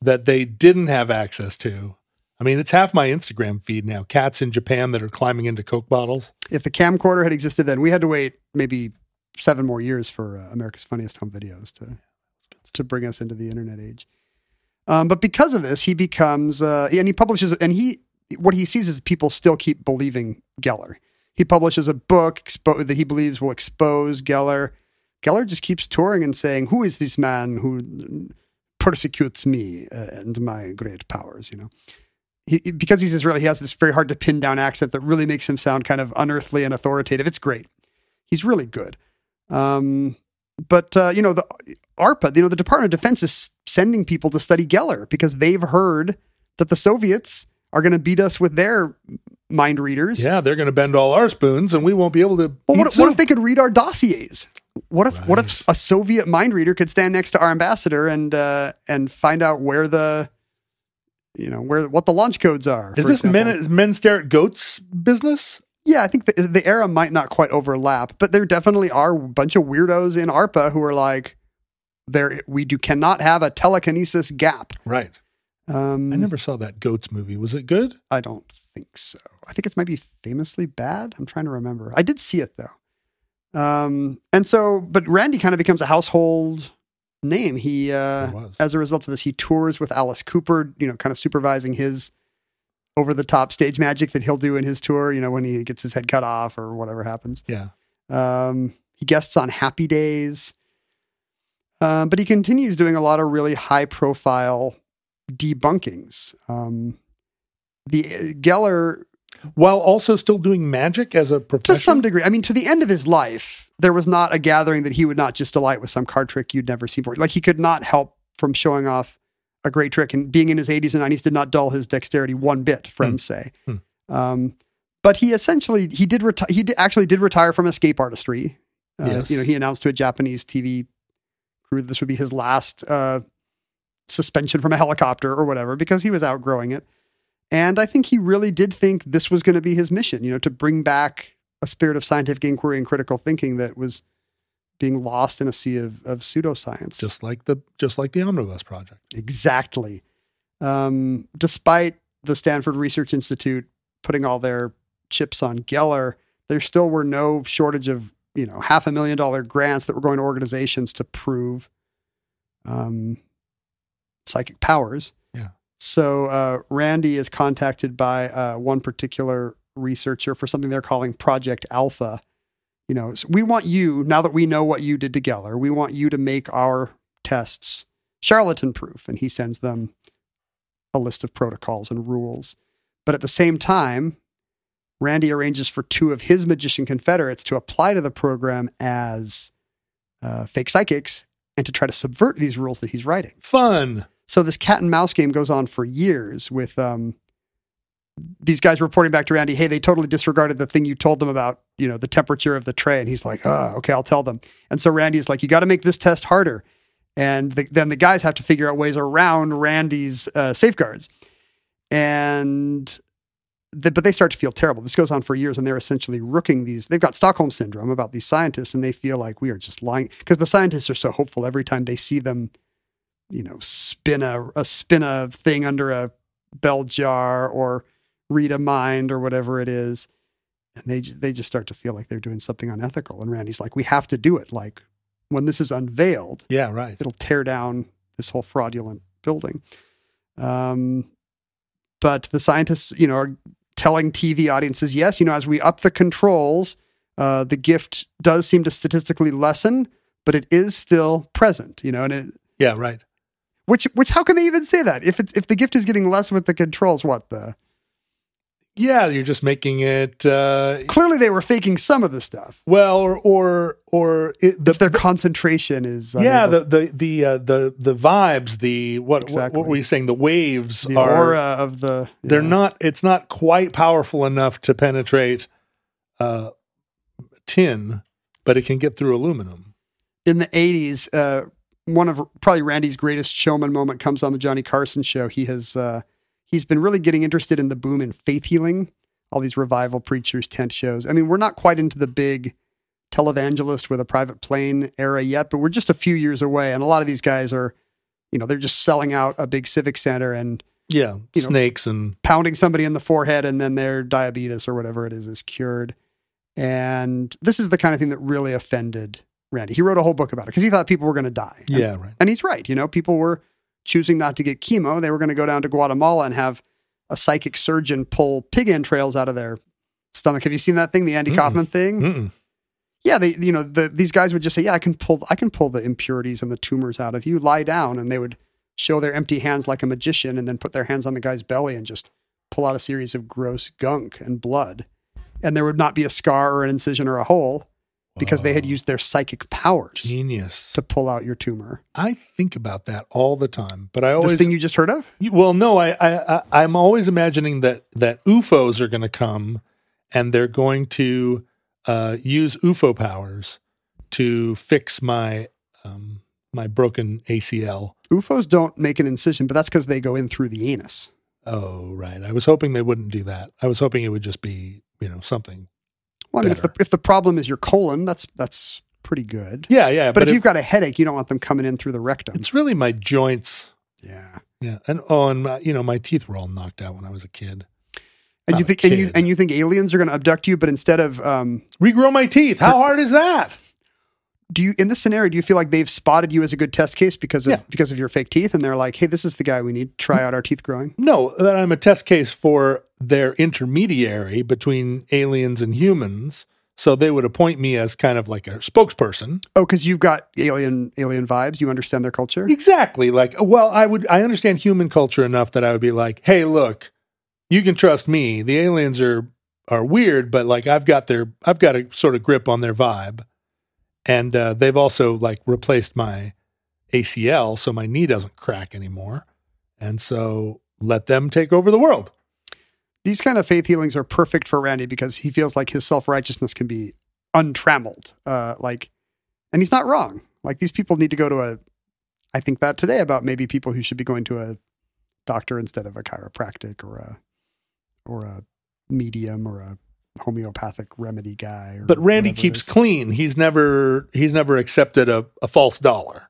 that they didn't have access to. I mean, it's half my Instagram feed now. Cats in Japan that are climbing into Coke bottles. If the camcorder had existed then, we had to wait maybe seven more years for uh, America's Funniest Home Videos to to bring us into the internet age. Um, but because of this, he becomes, uh, and he publishes, and he, what he sees is people still keep believing Geller. He publishes a book expo- that he believes will expose Geller. Geller just keeps touring and saying, who is this man who persecutes me uh, and my great powers, you know? He, because he's Israeli, he has this very hard to pin down accent that really makes him sound kind of unearthly and authoritative. It's great. He's really good. Um, but, uh, you know, the ARPA, you know, the Department of Defense is sending people to study Geller because they've heard that the Soviets are going to beat us with their mind readers. Yeah, they're going to bend all our spoons and we won't be able to. Well, what, eat what if soup. they could read our dossiers? What if Right. what if a Soviet mind reader could stand next to our ambassador and uh, and find out where the you know where what the launch codes are? Is for this example? men, men stare at goats business? Yeah, I think the, the era might not quite overlap, but there definitely are a bunch of weirdos in ARPA who are like, there we do cannot have a telekinesis gap. Right. Um, I never saw that Goats movie. Was it good? I don't think so. I think it's maybe famously bad. I'm trying to remember. I did see it though. Um, and so, but Randy kind of becomes a household name. He, uh, It was. as a result of this, he tours with Alice Cooper, you know, kind of supervising his over the top stage magic that he'll do in his tour, you know, when he gets his head cut off or whatever happens. Yeah. Um, he guests on Happy Days. Um, but he continues doing a lot of really high profile debunkings. Um, the uh, Geller, While also still doing magic as a profession? to some degree, I mean, to the end of his life, there was not a gathering that he would not just delight with some card trick you'd never seen before. Like he could not help from showing off a great trick, and being in his eighties and nineties did not dull his dexterity one bit, friends say. Hmm. Um, but he essentially, he did reti- he did, actually did retire from escape artistry. Uh, Yes. You know, he announced to a Japanese T V crew that this would be his last uh, suspension from a helicopter or whatever, because he was outgrowing it. And I think he really did think this was going to be his mission, you know, to bring back a spirit of scientific inquiry and critical thinking that was being lost in a sea of, of pseudoscience. Just like the just like the Omnibus Project. Exactly. Um, despite the Stanford Research Institute putting all their chips on Geller, there still were no shortage of, you know, half a million dollar grants that were going to organizations to prove um, psychic powers. Yeah. So uh, Randy is contacted by uh, one particular researcher for something they're calling Project Alpha. You know, so we want you, now that we know what you did to Geller, we want you to make our tests charlatan proof. And he sends them a list of protocols and rules. But at the same time, Randy arranges for two of his magician confederates to apply to the program as uh, fake psychics and to try to subvert these rules that he's writing. Fun. So this cat and mouse game goes on for years with um, these guys reporting back to Randy, hey, they totally disregarded the thing you told them about, you know, the temperature of the tray. And he's like, oh, okay, I'll tell them. And so Randy's like, you got to make this test harder. And the, then the guys have to figure out ways around Randy's uh, safeguards. And, the, but they start to feel terrible. This goes on for years and they're essentially rooking these. They've got Stockholm syndrome about these scientists and they feel like we are just lying because the scientists are so hopeful every time they see them, you know, spin a, a spin a thing under a bell jar or read a mind or whatever it is. And they, they just start to feel like they're doing something unethical. And Randy's like, we have to do it. Like when this is unveiled, Yeah, right. it'll tear down this whole fraudulent building. Um, but the scientists, you know, are telling T V audiences, yes, you know, as we up the controls, uh, the gift does seem to statistically lessen, but it is still present, you know, and it, Yeah, right. which, which, how can they even say that? If it's, if the gift is getting less with the controls, what the, Yeah, you're just making it uh, clearly they were faking some of the stuff. well, or or or it, the, It's their concentration is, yeah, unable- the the the uh, the the vibes, the what, Exactly. what what were you saying? The waves the are aura of the, they're yeah. not. It's not quite powerful enough to penetrate uh, tin, but it can get through aluminum. In the eighties, uh, one of probably Randy's greatest showman moment comes on the Johnny Carson show. He has, uh, he's been really getting interested in the boom in faith healing, all these revival preachers, tent shows. I mean, we're not quite into the big televangelist with a private plane era yet, but we're just a few years away. And a lot of these guys are, you know, they're just selling out a big civic center and Yeah, You know, snakes and pounding somebody in the forehead, and then their diabetes or whatever it is is cured. And this is the kind of thing that really offended Randy. He wrote a whole book about it because he thought people were going to die. And, yeah, right. and he's right. You know, people were choosing not to get chemo. They were going to go down to Guatemala and have a psychic surgeon pull pig entrails out of their stomach. Have you seen that thing, the Andy Mm-mm. Kaufman thing? Mm-mm. Yeah, they, you know, the, these guys would just say, "Yeah, I can pull, I can pull the impurities and the tumors out of you. Lie down," and they would show their empty hands like a magician, and then put their hands on the guy's belly and just pull out a series of gross gunk and blood, and there would not be a scar or an incision or a hole because they had Whoa. used their psychic powers Genius. to pull out your tumor. I think about that all the time, but I always This thing you just heard of? You- Well, no, I, I, I, I'm always imagining that that U F Os are going to come, and they're going to uh, use U F O powers to fix my um, my broken A C L. U F Os don't make an incision, but that's because they go in through the anus. Oh, right. I was hoping they wouldn't do that. I was hoping it would just be, you know, something. Well, I mean, if the Better. if the problem is your colon, that's that's pretty good. Yeah, yeah. But, if it- you've got a headache, you don't want them coming in through the rectum. it's really my joints. Yeah. Yeah, and oh, and my, you know, my teeth were all knocked out when I was a kid. And Not you a think and you kid. and you think aliens are going to abduct you, but instead of um, Regrow my teeth. How hard is that? do you in this scenario do you feel like they've spotted you as a good test case because of Yeah. because of your fake teeth, and they're like, hey, this is the guy we need to try out our teeth growing? No, that I'm a test case for their intermediary between aliens and humans. So they would appoint me as kind of like a spokesperson. Oh, because you've got alien alien vibes. You understand their culture. Exactly. Like, well, I would, I understand human culture enough that I would be like, hey, look, you can trust me. The aliens are, are weird, but like I've got their, I've got a sort of grip on their vibe. And uh, they've also like replaced my A C L so my knee doesn't crack anymore. And so let them take over the world. These kind of faith healings are perfect for Randy because he feels like his self-righteousness can be untrammeled. Uh, like, and he's not wrong. Like, these people need to go to a, I think that today about maybe people who should be going to a doctor instead of a chiropractic or a, or a medium or a homeopathic remedy guy. Or But Randy whatever it keeps is. clean. He's never, he's never accepted a, a false dollar.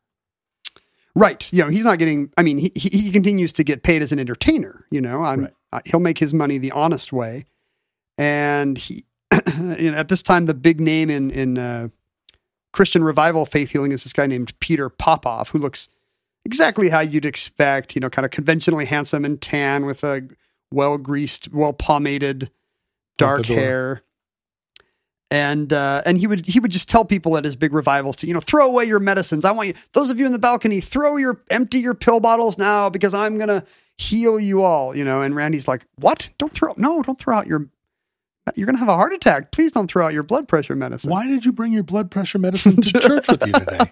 Right. You know, he's not getting, I mean, he, he he continues to get paid as an entertainer, you know, I'm, Right. uh, he'll make his money the honest way. And he, you know, at this time, the big name in, in, uh, Christian revival faith healing is this guy named Peter Popoff, who looks exactly how you'd expect, you know, kind of conventionally handsome and tan with a well-greased, well-pomaded dark Pompadour. hair. And uh, and he would he would just tell people at his big revivals to, you know, throw away your medicines. I want you, those of you in the balcony, throw your empty your pill bottles now because I'm gonna heal you all. You know, and Randy's like, what? Don't throw no, don't throw out your. You're gonna have a heart attack. Please don't throw out your blood pressure medicine. Why did you bring your blood pressure medicine to church with you today?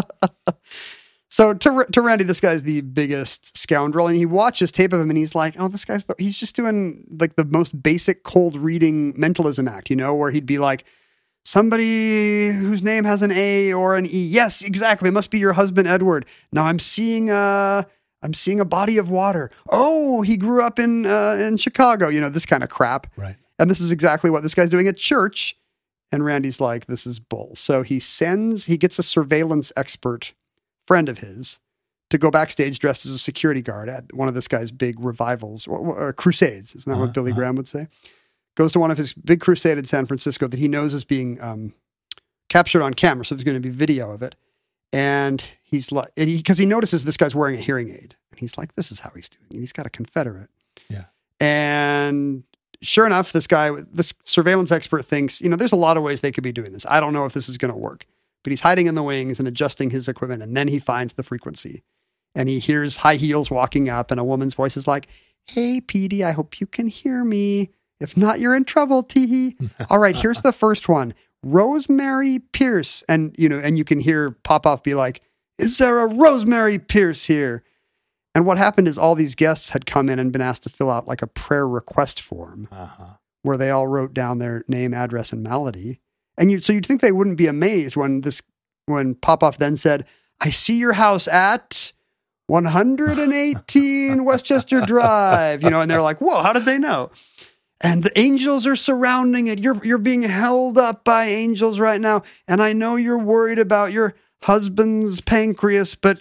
So to to Randy, this guy's the biggest scoundrel, and he watches tape of him, and he's like, "Oh, this guy's the, he's just doing like the most basic cold reading mentalism act, you know, where he'd be like, somebody whose name has an A or an E. Yes, exactly. It must be your husband, Edward. Now I'm seeing a I'm seeing a body of water. Oh, he grew up in uh, in Chicago. You know, this kind of crap. Right. And this is exactly what this guy's doing at church. And Randy's like, this is bull. So he sends, he gets a surveillance expert friend of his to go backstage dressed as a security guard at one of this guy's big revivals or, or crusades. Isn't that Uh-huh, what Billy uh-huh. Graham would say? Goes to one of his big crusade in San Francisco that he knows is being um, captured on camera. So there's going to be video of it. And he's like, and he, cause he notices this guy's wearing a hearing aid. And he's like, this is how he's doing it. He's got a Confederate. Yeah. And sure enough, this guy, this surveillance expert thinks, you know, there's a lot of ways they could be doing this. I don't know if this is going to work, but he's hiding in the wings and adjusting his equipment. And then he finds the frequency and he hears high heels walking up and a woman's voice is like, hey, Petey, I hope you can hear me. If not, you're in trouble, tee. All right, here's the first one. Rosemary Pierce. And, you know, and you can hear Popoff be like, is there a Rosemary Pierce here? And what happened is all these guests had come in and been asked to fill out like a prayer request form Uh-huh. where they all wrote down their name, address, and malady. And you, so you'd think they wouldn't be amazed when this, when Popoff then said, I see your house at one hundred eighteen Westchester Drive, you know, and they're like, whoa, how did they know? And the angels are surrounding it. You're, you're being held up by angels right now. And I know you're worried about your husband's pancreas, but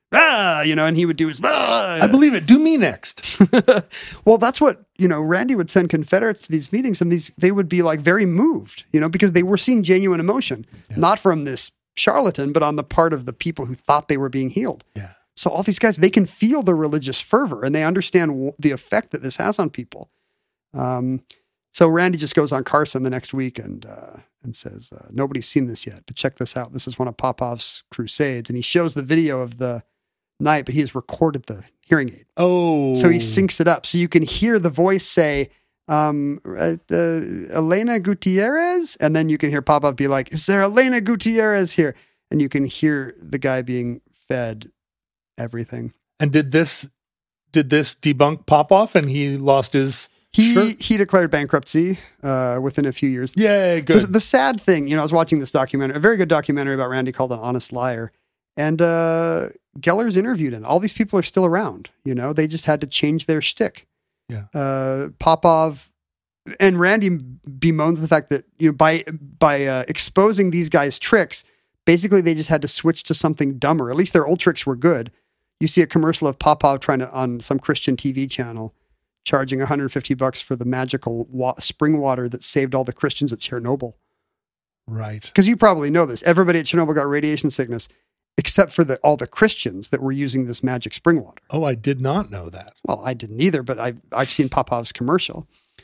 ah, you know, and he would do his, ah. I believe it. Do me next. Well, that's what, you know, Randy would send Confederates to these meetings, and these they would be like very moved, you know, because they were seeing genuine emotion, Yeah. not from this charlatan, but on the part of the people who thought they were being healed. Yeah. So all these guys, they can feel the religious fervor, and they understand w- the effect that this has on people. Um, so Randy just goes on Carson the next week and uh, and says, uh, nobody's seen this yet, but check this out. This is one of Popov's crusades. And he shows the video of the night, but he has recorded the hearing aid. Oh. So he syncs it up. So you can hear the voice say, um, uh, uh, Elena Gutierrez. And then you can hear Popov be like, is there Elena Gutierrez here? And you can hear the guy being fed everything. And did this did this debunk Popoff and he lost his He shirt? he declared bankruptcy uh, within a few years. Yay, good. The, the sad thing, you know, I was watching this documentary, a very good documentary about Randy called An Honest Liar. And uh, Geller's interviewed him. All these people are still around, you know, they just had to change their shtick. Yeah. Uh, Popov and Randy bemoans the fact that, you know, by, by uh, exposing these guys' tricks, basically they just had to switch to something dumber. At least their old tricks were good. You see a commercial of Popov trying to, on some Christian T V channel, charging one hundred fifty bucks for the magical wa- spring water that saved all the Christians at Chernobyl. Right. Because you probably know this. Everybody at Chernobyl got radiation sickness, except for the, all the Christians that were using this magic spring water. Oh, I did not know that. Well, I didn't either, but I've, I've seen Popov's commercial.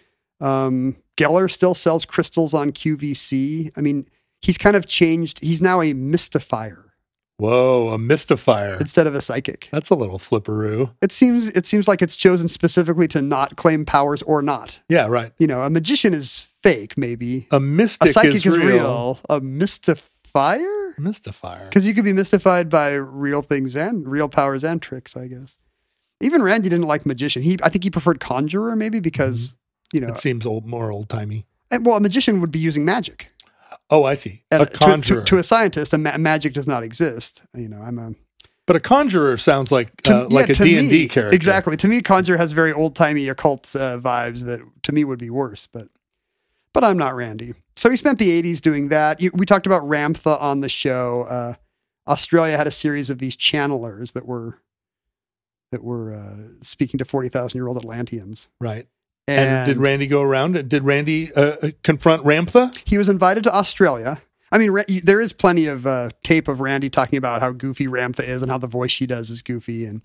Um, Geller still sells crystals on Q V C. I mean, he's kind of changed. He's now a mystifier Whoa, a mystifier. instead of a psychic. That's a little flipperoo. It seems it seems like it's chosen specifically to not claim powers or not. Yeah, right. You know, a magician is fake, maybe. A mystic A psychic is, is real. real. A mystifier? Mystifier. Because you could be mystified by real things and real powers and tricks, I guess. Even Randy didn't like magician. He, I think he preferred conjurer, maybe because, Mm-hmm. you know, It seems old, more old timey. and, well, a magician would be using magic. Oh, I see. And A to- conjurer. To, to a scientist, a ma- magic does not exist. You know, I'm a but a conjurer sounds like to, uh, like yeah, a to D and D me, character. Exactly. To me, conjurer has very old timey occult uh, vibes that to me would be worse. But but I'm not Randy. So he spent the eighties doing that. You, we talked about Ramtha on the show. Uh, Australia had a series of these channelers that were that were uh, speaking to forty thousand year old Atlanteans. Right. And, did Randy go around? Did Randy uh, confront Ramtha? He was invited to Australia. I mean, Ra- there is plenty of uh, tape of Randy talking about how goofy Ramtha is and how the voice she does is goofy. And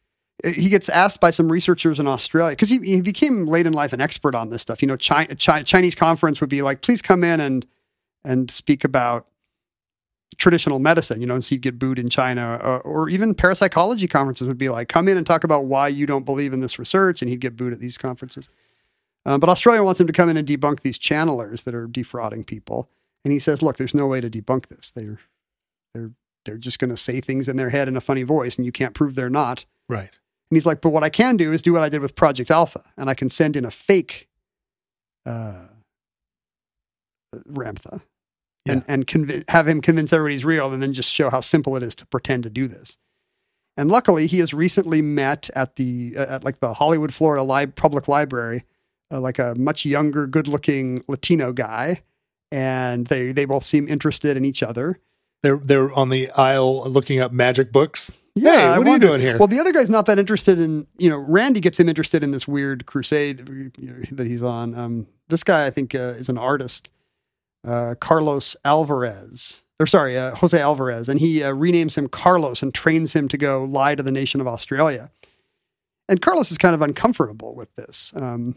he gets asked by some researchers in Australia, because he, he became late in life an expert on this stuff. You know, Chi- Chi- Chinese conference would be like, please come in and and speak about traditional medicine, you know, and so he'd get booed in China. Uh, or even parapsychology conferences would be like, come in and talk about why you don't believe in this research, and he'd get booed at these conferences. Um, but Australia wants him to come in and debunk these channelers that are defrauding people. And he says, look, there's no way to debunk this. They're they're they're just going to say things in their head in a funny voice, and you can't prove they're not. Right. And he's like, but what I can do is do what I did with Project Alpha, and I can send in a fake uh, Ramtha Yeah. and, and conv- have him convince everybody he's real, and then just show how simple it is to pretend to do this. And luckily, he has recently met at the uh, at like the Hollywood, Florida Li- Public Library, uh, like a much younger, good-looking Latino guy, and they they both seem interested in each other. They're they're on the aisle looking up magic books. Yeah, Hey, I what are wonder- you doing here? Well, the other guy's not that interested in, you know, Randy gets him interested in this weird crusade you know, that he's on. Um, this guy, I think, uh, is an artist, uh, Carlos Alvarez, or sorry, uh, Jose Alvarez, and he uh, renames him Carlos and trains him to go lie to the nation of Australia. And Carlos is kind of uncomfortable with this. Um,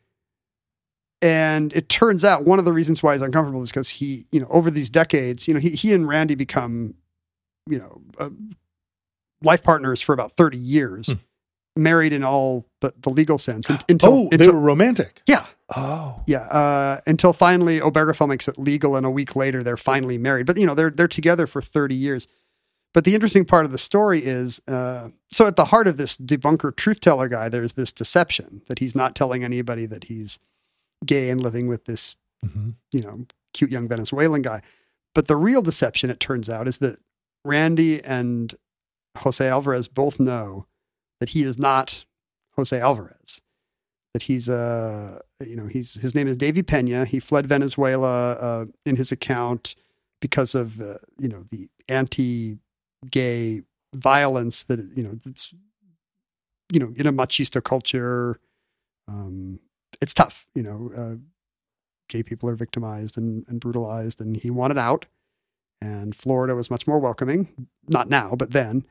and it turns out one of the reasons why he's uncomfortable is because he, you know, over these decades, you know, he, he and Randy become, you know, uh, life partners for about thirty years, Hmm. married in all but the legal sense un- until, oh, they until were romantic. yeah, Oh. yeah, uh, until finally Obergefell makes it legal, and a week later they're finally married. But you know, they're they're together for thirty years. But the interesting part of the story is, uh, so at the heart of this debunker truth teller guy, there's this deception that he's not telling anybody that he's gay and living with this, Mm-hmm. you know, cute young Venezuelan guy. But the real deception, it turns out, is that Randy and Jose Alvarez both know that he is not Jose Alvarez, that he's, uh, you know, he's, his name is Davy Pena. He fled Venezuela uh, in his account because of, uh, you know, the anti-gay violence that, you know, that's, you know, in a machista culture, um, it's tough, you know, uh, gay people are victimized and, and brutalized, and he wanted out, and Florida was much more welcoming, not now, but then.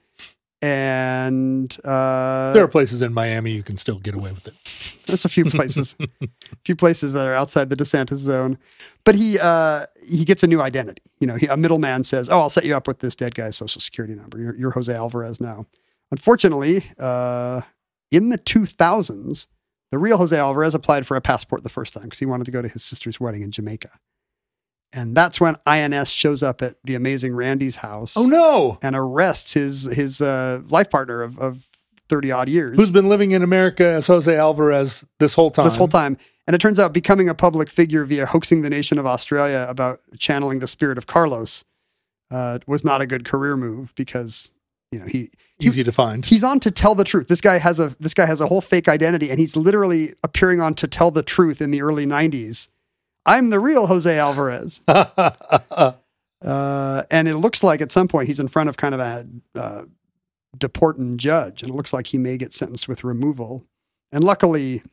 And uh, there are places in Miami you can still get away with it. There's a few places, a few places that are outside the DeSantis zone. But he uh, he gets a new identity. You know, he, a middleman says, "Oh, I'll set you up with this dead guy's social security number. You're, you're Jose Alvarez now." Unfortunately, uh, in the two thousands, the real Jose Alvarez applied for a passport the first time because he wanted to go to his sister's wedding in Jamaica. And that's when I N S shows up at the amazing Randy's house. Oh, no. And arrests his his uh, life partner of, of thirty odd years. Who's been living in America as Jose Alvarez this whole time. This whole time. And it turns out becoming a public figure via hoaxing the nation of Australia about channeling the spirit of Carlos uh, was not a good career move because, you know, he... he Easy to find. He's on To Tell the Truth. This guy has a this guy has a whole fake identity, and he's literally appearing on To Tell the Truth in the early nineties. I'm the real Jose Alvarez. uh, and it looks like at some point he's in front of kind of a uh, deportant judge, and it looks like he may get sentenced with removal. And luckily,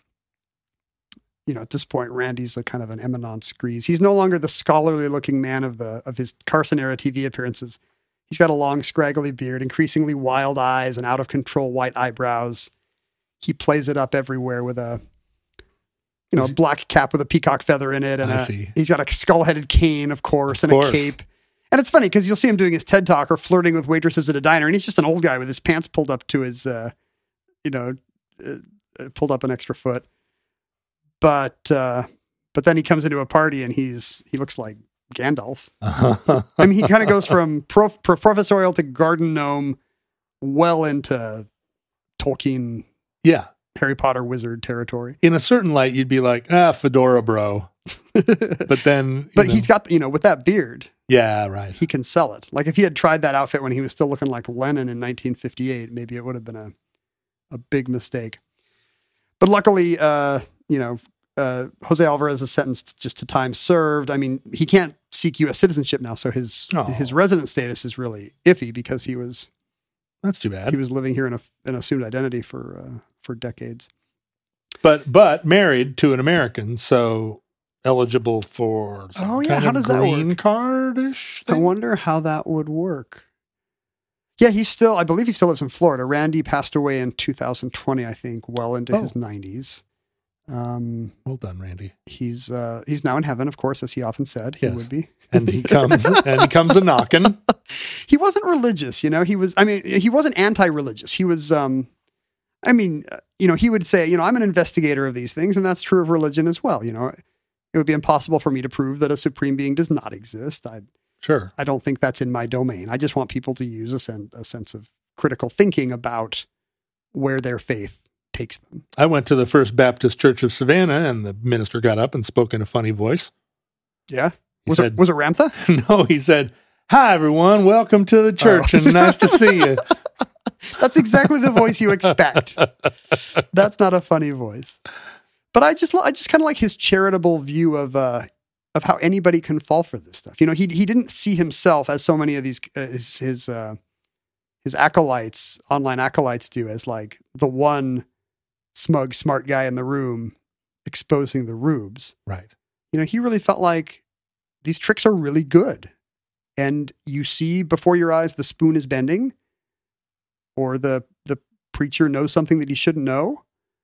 you know, at this point, Randy's a kind of an eminence grise. He's no longer the scholarly looking man of the of his Carson era T V appearances. He's got a long, scraggly beard, increasingly wild eyes, and out of control white eyebrows. He plays it up everywhere with a You know, a black cap with a peacock feather in it. And I a, see. He's got a skull-headed cane, of course, Of and course. a cape. And it's funny because you'll see him doing his TED Talk or flirting with waitresses at a diner, and he's just an old guy with his pants pulled up to his, uh, you know, uh, pulled up an extra foot. But uh, but then he comes into a party and he's he looks like Gandalf. I mean, he kind of goes from prof, prof, professorial to garden gnome, well into Tolkien, Yeah. Harry Potter wizard territory. In a certain light, you'd be like, ah, fedora, bro. But then, you But know, he's got, you know, with that beard, yeah, right. he can sell it. Like if he had tried that outfit when he was still looking like Lenin in nineteen fifty-eight, maybe it would have been a, a big mistake. But luckily, uh, you know, uh, Jose Alvarez is sentenced just to time served. I mean, he can't seek U S citizenship now, so his Oh. his resident status is really iffy because he was That's too bad. he was living here in a an assumed identity for uh, for decades. But but married to an American, so eligible for some Oh, yeah, kind how of does that green work? card-ish I thing? wonder how that would work. Yeah, he's still, I believe he still lives in Florida. Randy passed away in two thousand twenty, I think, well into Oh. his nineties. Um, Well done, Randy. he's uh, he's now in heaven, of course, as he often said he Yes. would be. And he comes and he comes a knocking. He wasn't religious, you know. He was, I mean, he wasn't anti-religious. He was, um, I mean, uh, you know, he would say, you know, I'm an investigator of these things, and that's true of religion as well. You know, it would be impossible for me to prove that a supreme being does not exist. I Sure. I don't think that's in my domain. I just want people to use a, sen- a sense of critical thinking about where their faith takes them. I went to the First Baptist Church of Savannah, and the minister got up and spoke in a funny voice. Yeah. He Was said, it was it Ramtha? No, he said, "Hi, everyone. Welcome to the church, Oh. and nice to see you." That's exactly the voice you expect. That's not a funny voice. But I just, I just kind of like his charitable view of, uh, of how anybody can fall for this stuff. You know, he he didn't see himself as so many of these uh, his his, uh, his acolytes, online acolytes, do as like the one smug, smart guy in the room exposing the rubes. Right. You know, he really felt like these tricks are really good, and you see before your eyes the spoon is bending, or the the preacher knows something that he shouldn't know,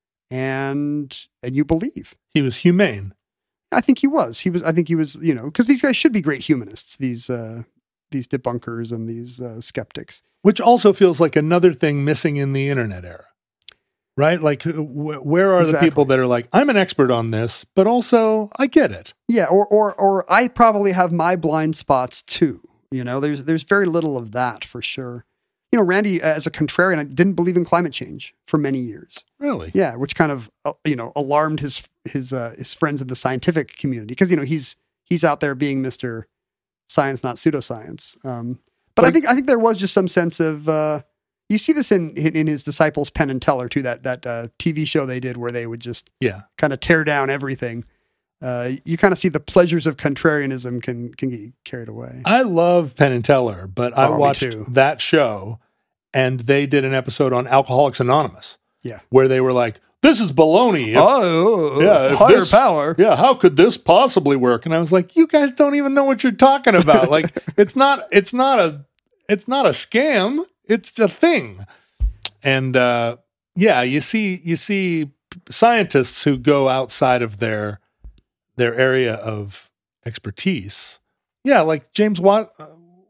and and you believe. He was humane. I think he was. He was. I think he was. You know, because these guys should be great humanists. These uh, these debunkers and these uh, skeptics. Which also feels like another thing missing in the internet era, right? Like, wh- where are the Exactly. people that are like, I'm an expert on this, but also I get it. Yeah, or or or I probably have my blind spots too. You know, there's there's very little of that for sure. You know, Randy, as a contrarian, didn't believe in climate change for many years. Really? Yeah, which kind of uh, you know alarmed his his uh, his friends in the scientific community because you know he's he's out there being Mister Science, not pseudoscience. Um, but I Like- think I think there was just some sense of uh, you see this in, in in his disciples Penn and Teller too, that that uh, T V show they did where they would just Yeah. kind of tear down everything. Uh, you kind of see the pleasures of contrarianism can can get you carried away. I love Penn and Teller, but I Oh, me watched too. that show and they did an episode on Alcoholics Anonymous. Yeah. Where they were like, this is baloney. If- oh, yeah, if higher this- power. Yeah, how could this possibly work? And I was like, you guys don't even know what you're talking about. Like, it's not, it's not a, it's not a scam. It's a thing. And uh, yeah, you see, you see scientists who go outside of their their area of expertise. Yeah, like James Wat, uh,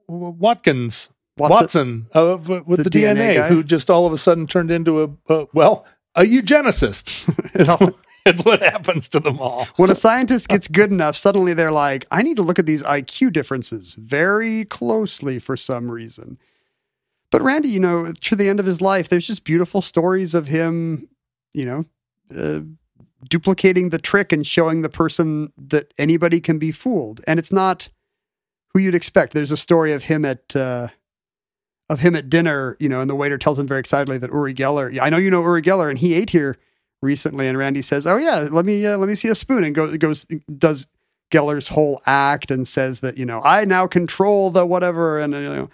Watkins Watson. Watson of uh, with The the, D N A D N A, guy? who just all of a sudden turned into a uh, well, a eugenicist. It's, what, it's what happens to them all. When a scientist gets good enough, suddenly they're like, I need to look at these I Q differences very closely for some reason. But Randy, you know, to the end of his life, there's just beautiful stories of him, you know, uh, duplicating the trick and showing the person that anybody can be fooled. And it's not who you'd expect. There's a story of him at uh, of him at dinner, you know, and the waiter tells him very excitedly that Uri Geller, yeah, I know you know Uri Geller, and he ate here recently. And Randy says, "Oh yeah, let me uh, let me see a spoon." And goes goes does Geller's whole act and says that, you know, I now control the whatever, and you know,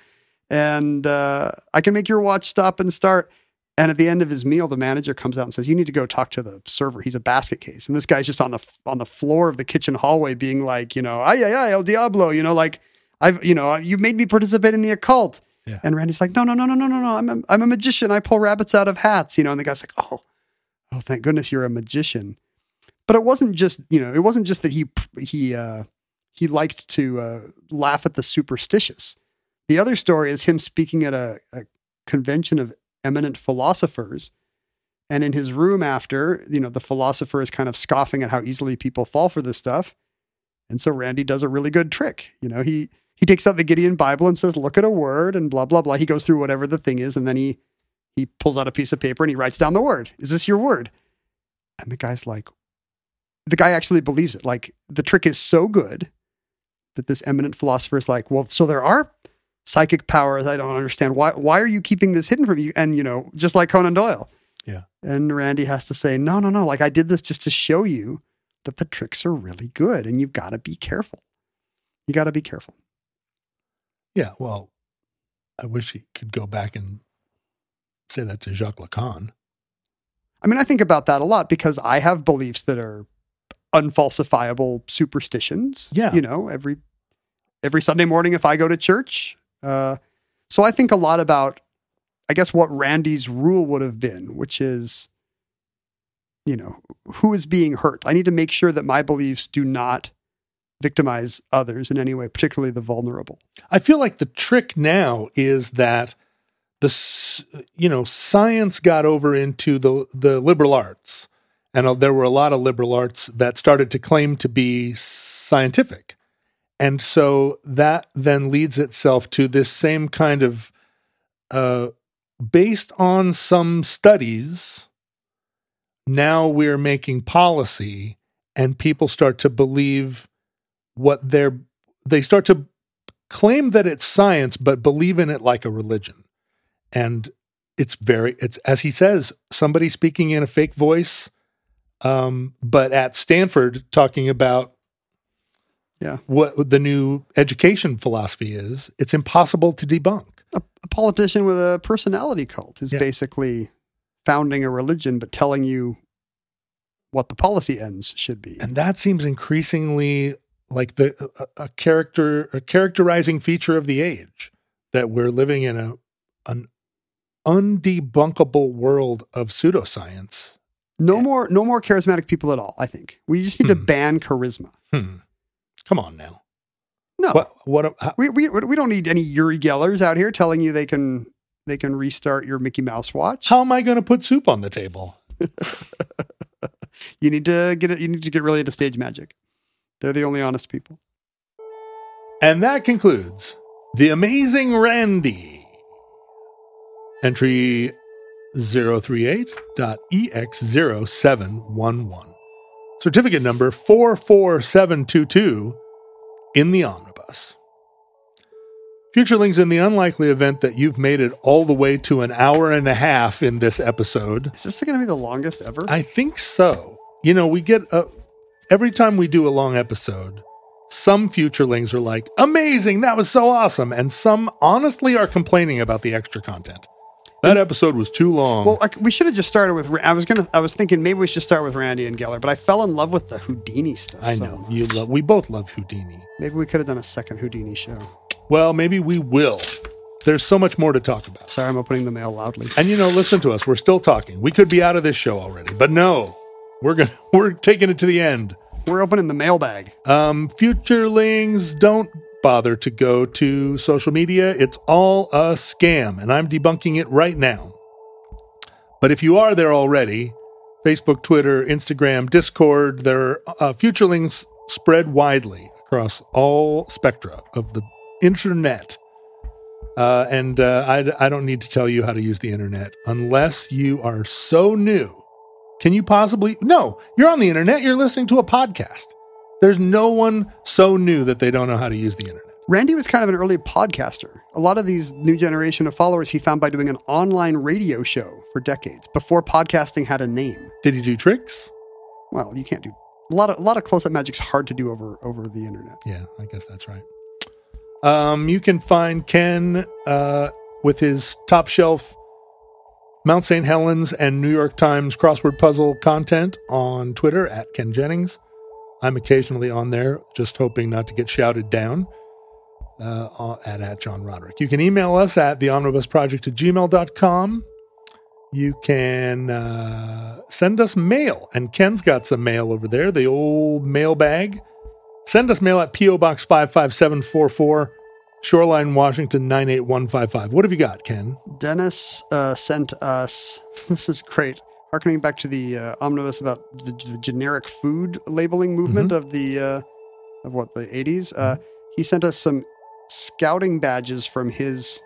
and uh, I can make your watch stop and start. And at the end of his meal, the manager comes out and says, "You need to go talk to the server. He's a basket case." And this guy's just on the on the floor of the kitchen hallway, being like, you know, "Ay ay ay, el diablo," you know, like I've, you know, you made me participate in the occult. Yeah. And Randy's like, "No, no, no, no, no, no, no. I'm a, I'm a magician. I pull rabbits out of hats," you know. And the guy's like, "Oh, oh, thank goodness you're a magician." But it wasn't just, you know, it wasn't just that he he uh, he liked to uh, laugh at the superstitious. The other story is him speaking at a, a convention of eminent philosophers, and in his room after, you know, the philosopher is kind of scoffing at how easily people fall for this stuff. And so Randy does a really good trick. You know, he he takes out the Gideon Bible and says, "Look at a word," and blah blah blah. He goes through whatever the thing is, and then he he pulls out a piece of paper and he writes down the word. "Is this your word?" And the guy's like, the guy actually believes it. Like, the trick is so good that this eminent philosopher is like, "Well, so there are psychic powers. I don't understand. Why why are you keeping this hidden from you?" And, you know, just like Conan Doyle. Yeah. And Randy has to say, no, no, no. Like, I did this just to show you that the tricks are really good and you've got to be careful. You got to be careful. Yeah, well, I wish he could go back and say that to Jacques Lacan. I mean, I think about that a lot because I have beliefs that are unfalsifiable superstitions. Yeah. You know, every every Sunday morning if I go to church. Uh, so I think a lot about, I guess, what Randy's rule would have been, which is, you know, who is being hurt? I need to make sure that my beliefs do not victimize others in any way, particularly the vulnerable. I feel like the trick now is that the s- you know science got over into the the liberal arts, and uh, there were a lot of liberal arts that started to claim to be scientific, and so that then leads itself to this same kind of uh, based on some studies. Now we're making policy, and people start to believe what they're, they start to claim that it's science, but believe in it like a religion. And it's very, it's, as he says, somebody speaking in a fake voice, um, but at Stanford talking about Yeah. what the new education philosophy is. It's impossible to debunk. A, a politician with a personality cult is Yeah. basically founding a religion, but telling you what the policy ends should be. And that seems increasingly like the a, a character, a characterizing feature of the age, that we're living in a an undebunkable world of pseudoscience. No more, no more charismatic people at all. I think we just need to Hmm. ban charisma. Hmm. Come on now. No, What? What? How, we we we don't need any Uri Gellers out here telling you they can they can restart your Mickey Mouse watch. how am I going to put soup on the table? You need to get it. You need to get really into stage magic. They're the only honest people. And that concludes The Amazing Randy. Entry zero three eight dot E X zero seven one one. Certificate number four four seven two two in the omnibus. Futurelings, in the unlikely event that you've made it all the way to an hour and a half in this episode, Is this going to be the longest ever? I think so. You know, we get a, every time we do a long episode, some futurelings are like, amazing, that was so awesome. And some honestly are complaining about the extra content. That episode was too long. Well, I, we should have just started with. I was gonna. I was thinking maybe we should start with Randy and Geller, but I fell in love with the Houdini stuff. I so know. much. You love. We both love Houdini. Maybe we could have done a second Houdini show. Well, maybe we will. There's so much more to talk about. Sorry, I'm opening the mail loudly. And you know, listen to us. We're still talking. We could be out of this show already, but no, we're gonna we're taking it to the end. We're opening the mailbag. Um, futurelings, don't bother to go to social media. It's all a scam, and I'm debunking it right now. But if you are there already, Facebook, Twitter, Instagram, Discord, their uh, futurelings spread widely across all spectra of the internet. Uh, and uh, I, I don't need to tell you how to use the internet unless you are so new. Can you possibly? No, you're on the internet. You're listening to a podcast. There's no one so new that they don't know how to use the internet. Randy was kind of an early podcaster. A lot of these new generation of followers he found by doing an online radio show for decades before podcasting had a name. Did he do tricks? Well, you can't do a lot of a lot of close-up magic's hard to do over over the internet. Yeah, I guess that's right. Um, you can find Ken uh, with his top shelf Mount Saint Helens and New York Times crossword puzzle content on Twitter at Ken Jennings. I'm occasionally on there, just hoping not to get shouted down. Uh, at, at John Roderick. You can email us at the omnibus project at gmail dot com. You can uh, send us mail, and Ken's got some mail over there, the old mail bag. Send us mail at P O Box five five seven four four, Shoreline, Washington nine eight one five five. What have you got, Ken? Dennis uh, sent us, this is great, harkening back to the uh, omnibus about the, the generic food labeling movement Mm-hmm. of the, uh, of what, the eighties. Uh, he sent us some scouting badges from his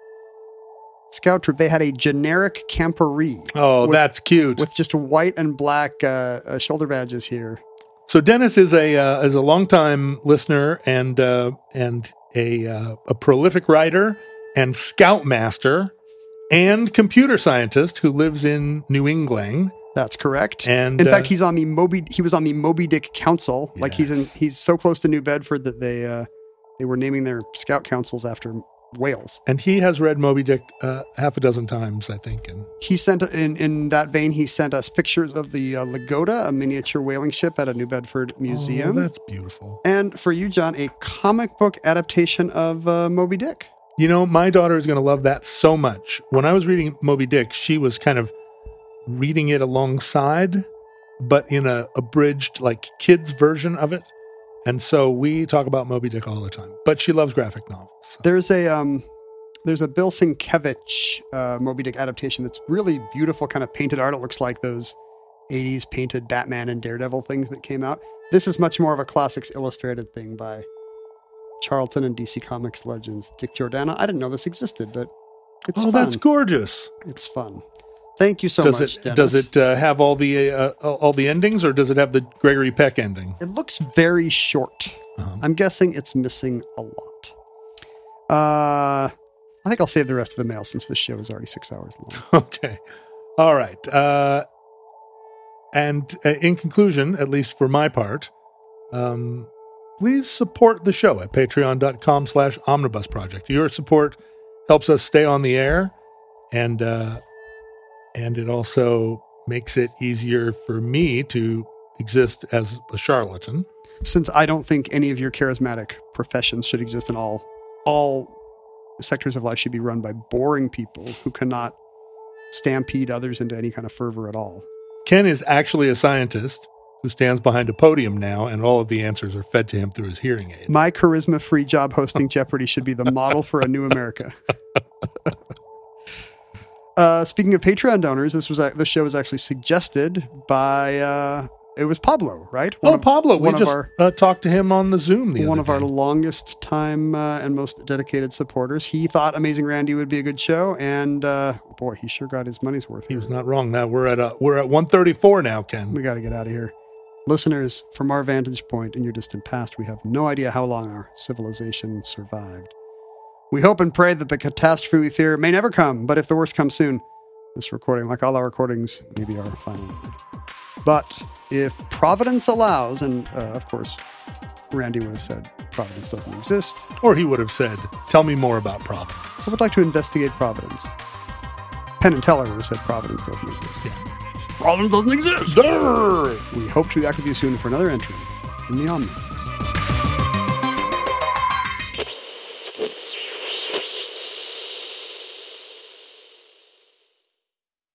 scout troop. They had a generic camporee. Oh, with, that's cute. with just white and black uh, uh, shoulder badges here. So Dennis is a uh, is a longtime listener and uh, and a uh, a prolific writer and scoutmaster and computer scientist who lives in New England. That's correct. And in uh, fact, he's on the Moby. He was on the Moby Dick Council. Like he's in. Yes. He's so close to New Bedford that they uh, they were naming their scout councils after whales. And he has read Moby Dick uh, half a dozen times, I think. And He sent in in that vein. He sent us pictures of the uh, Lagoda, a miniature whaling ship at a New Bedford museum. Oh, that's beautiful. And for you, John, a comic book adaptation of uh, Moby Dick. You know, my daughter is going to love that so much. When I was reading Moby Dick, she was kind of reading it alongside, but in a abridged, like, kids version of it. And so we talk about Moby Dick all the time. But she loves graphic novels. So. There's a um, there's a Bill Sienkiewicz uh, Moby Dick adaptation that's really beautiful, kind of painted art. It looks like those eighties painted Batman and Daredevil things that came out. This is much more of a classics illustrated thing by Charlton and D C Comics legends Dick Giordano. I didn't know this existed, but it's oh, fun. that's gorgeous. It's fun. Thank you so does much, it, Dennis. Does it uh, have all the uh, all the endings, or does it have the Gregory Peck ending? It looks very short. Uh-huh. I'm guessing it's missing a lot. Uh, I think I'll save the rest of the mail since this show is already six hours long. Okay. All right. Uh, and uh, in conclusion, at least for my part, um, please support the show at patreon.com slash omnibus project. Your support helps us stay on the air, and uh, and it also makes it easier for me to exist as a charlatan. Since I don't think any of your charismatic professions should exist in all all sectors of life should be run by boring people who cannot stampede others into any kind of fervor at all. Ken is actually a scientist who stands behind a podium now, and all of the answers are fed to him through his hearing aid. My charisma-free job hosting Jeopardy should be the model for a new America. uh, speaking of Patreon donors, this was the show was actually suggested by uh, it was Pablo, right? One oh, of, Pablo! We one of just our, uh, talked to him on the Zoom the one other of our day. longest time uh, and most dedicated supporters. He thought Amazing Randy would be a good show, and uh, boy, he sure got his money's worth. He was not wrong. Now we're at a, we're at one thirty-four now, Ken. We got to get out of here. Listeners, from our vantage point in your distant past, we have no idea how long our civilization survived. We hope and pray that the catastrophe we fear may never come, but if the worst comes soon, this recording, like all our recordings, may be our final word. But if Providence allows, and uh, of course, Randy would have said Providence doesn't exist. Or he would have said, tell me more about Providence. I would like to investigate Providence. Penn and Teller would have said Providence doesn't exist. Yeah. Providence doesn't exist. Durr! We hope to be back with you soon for another entry in the Omni.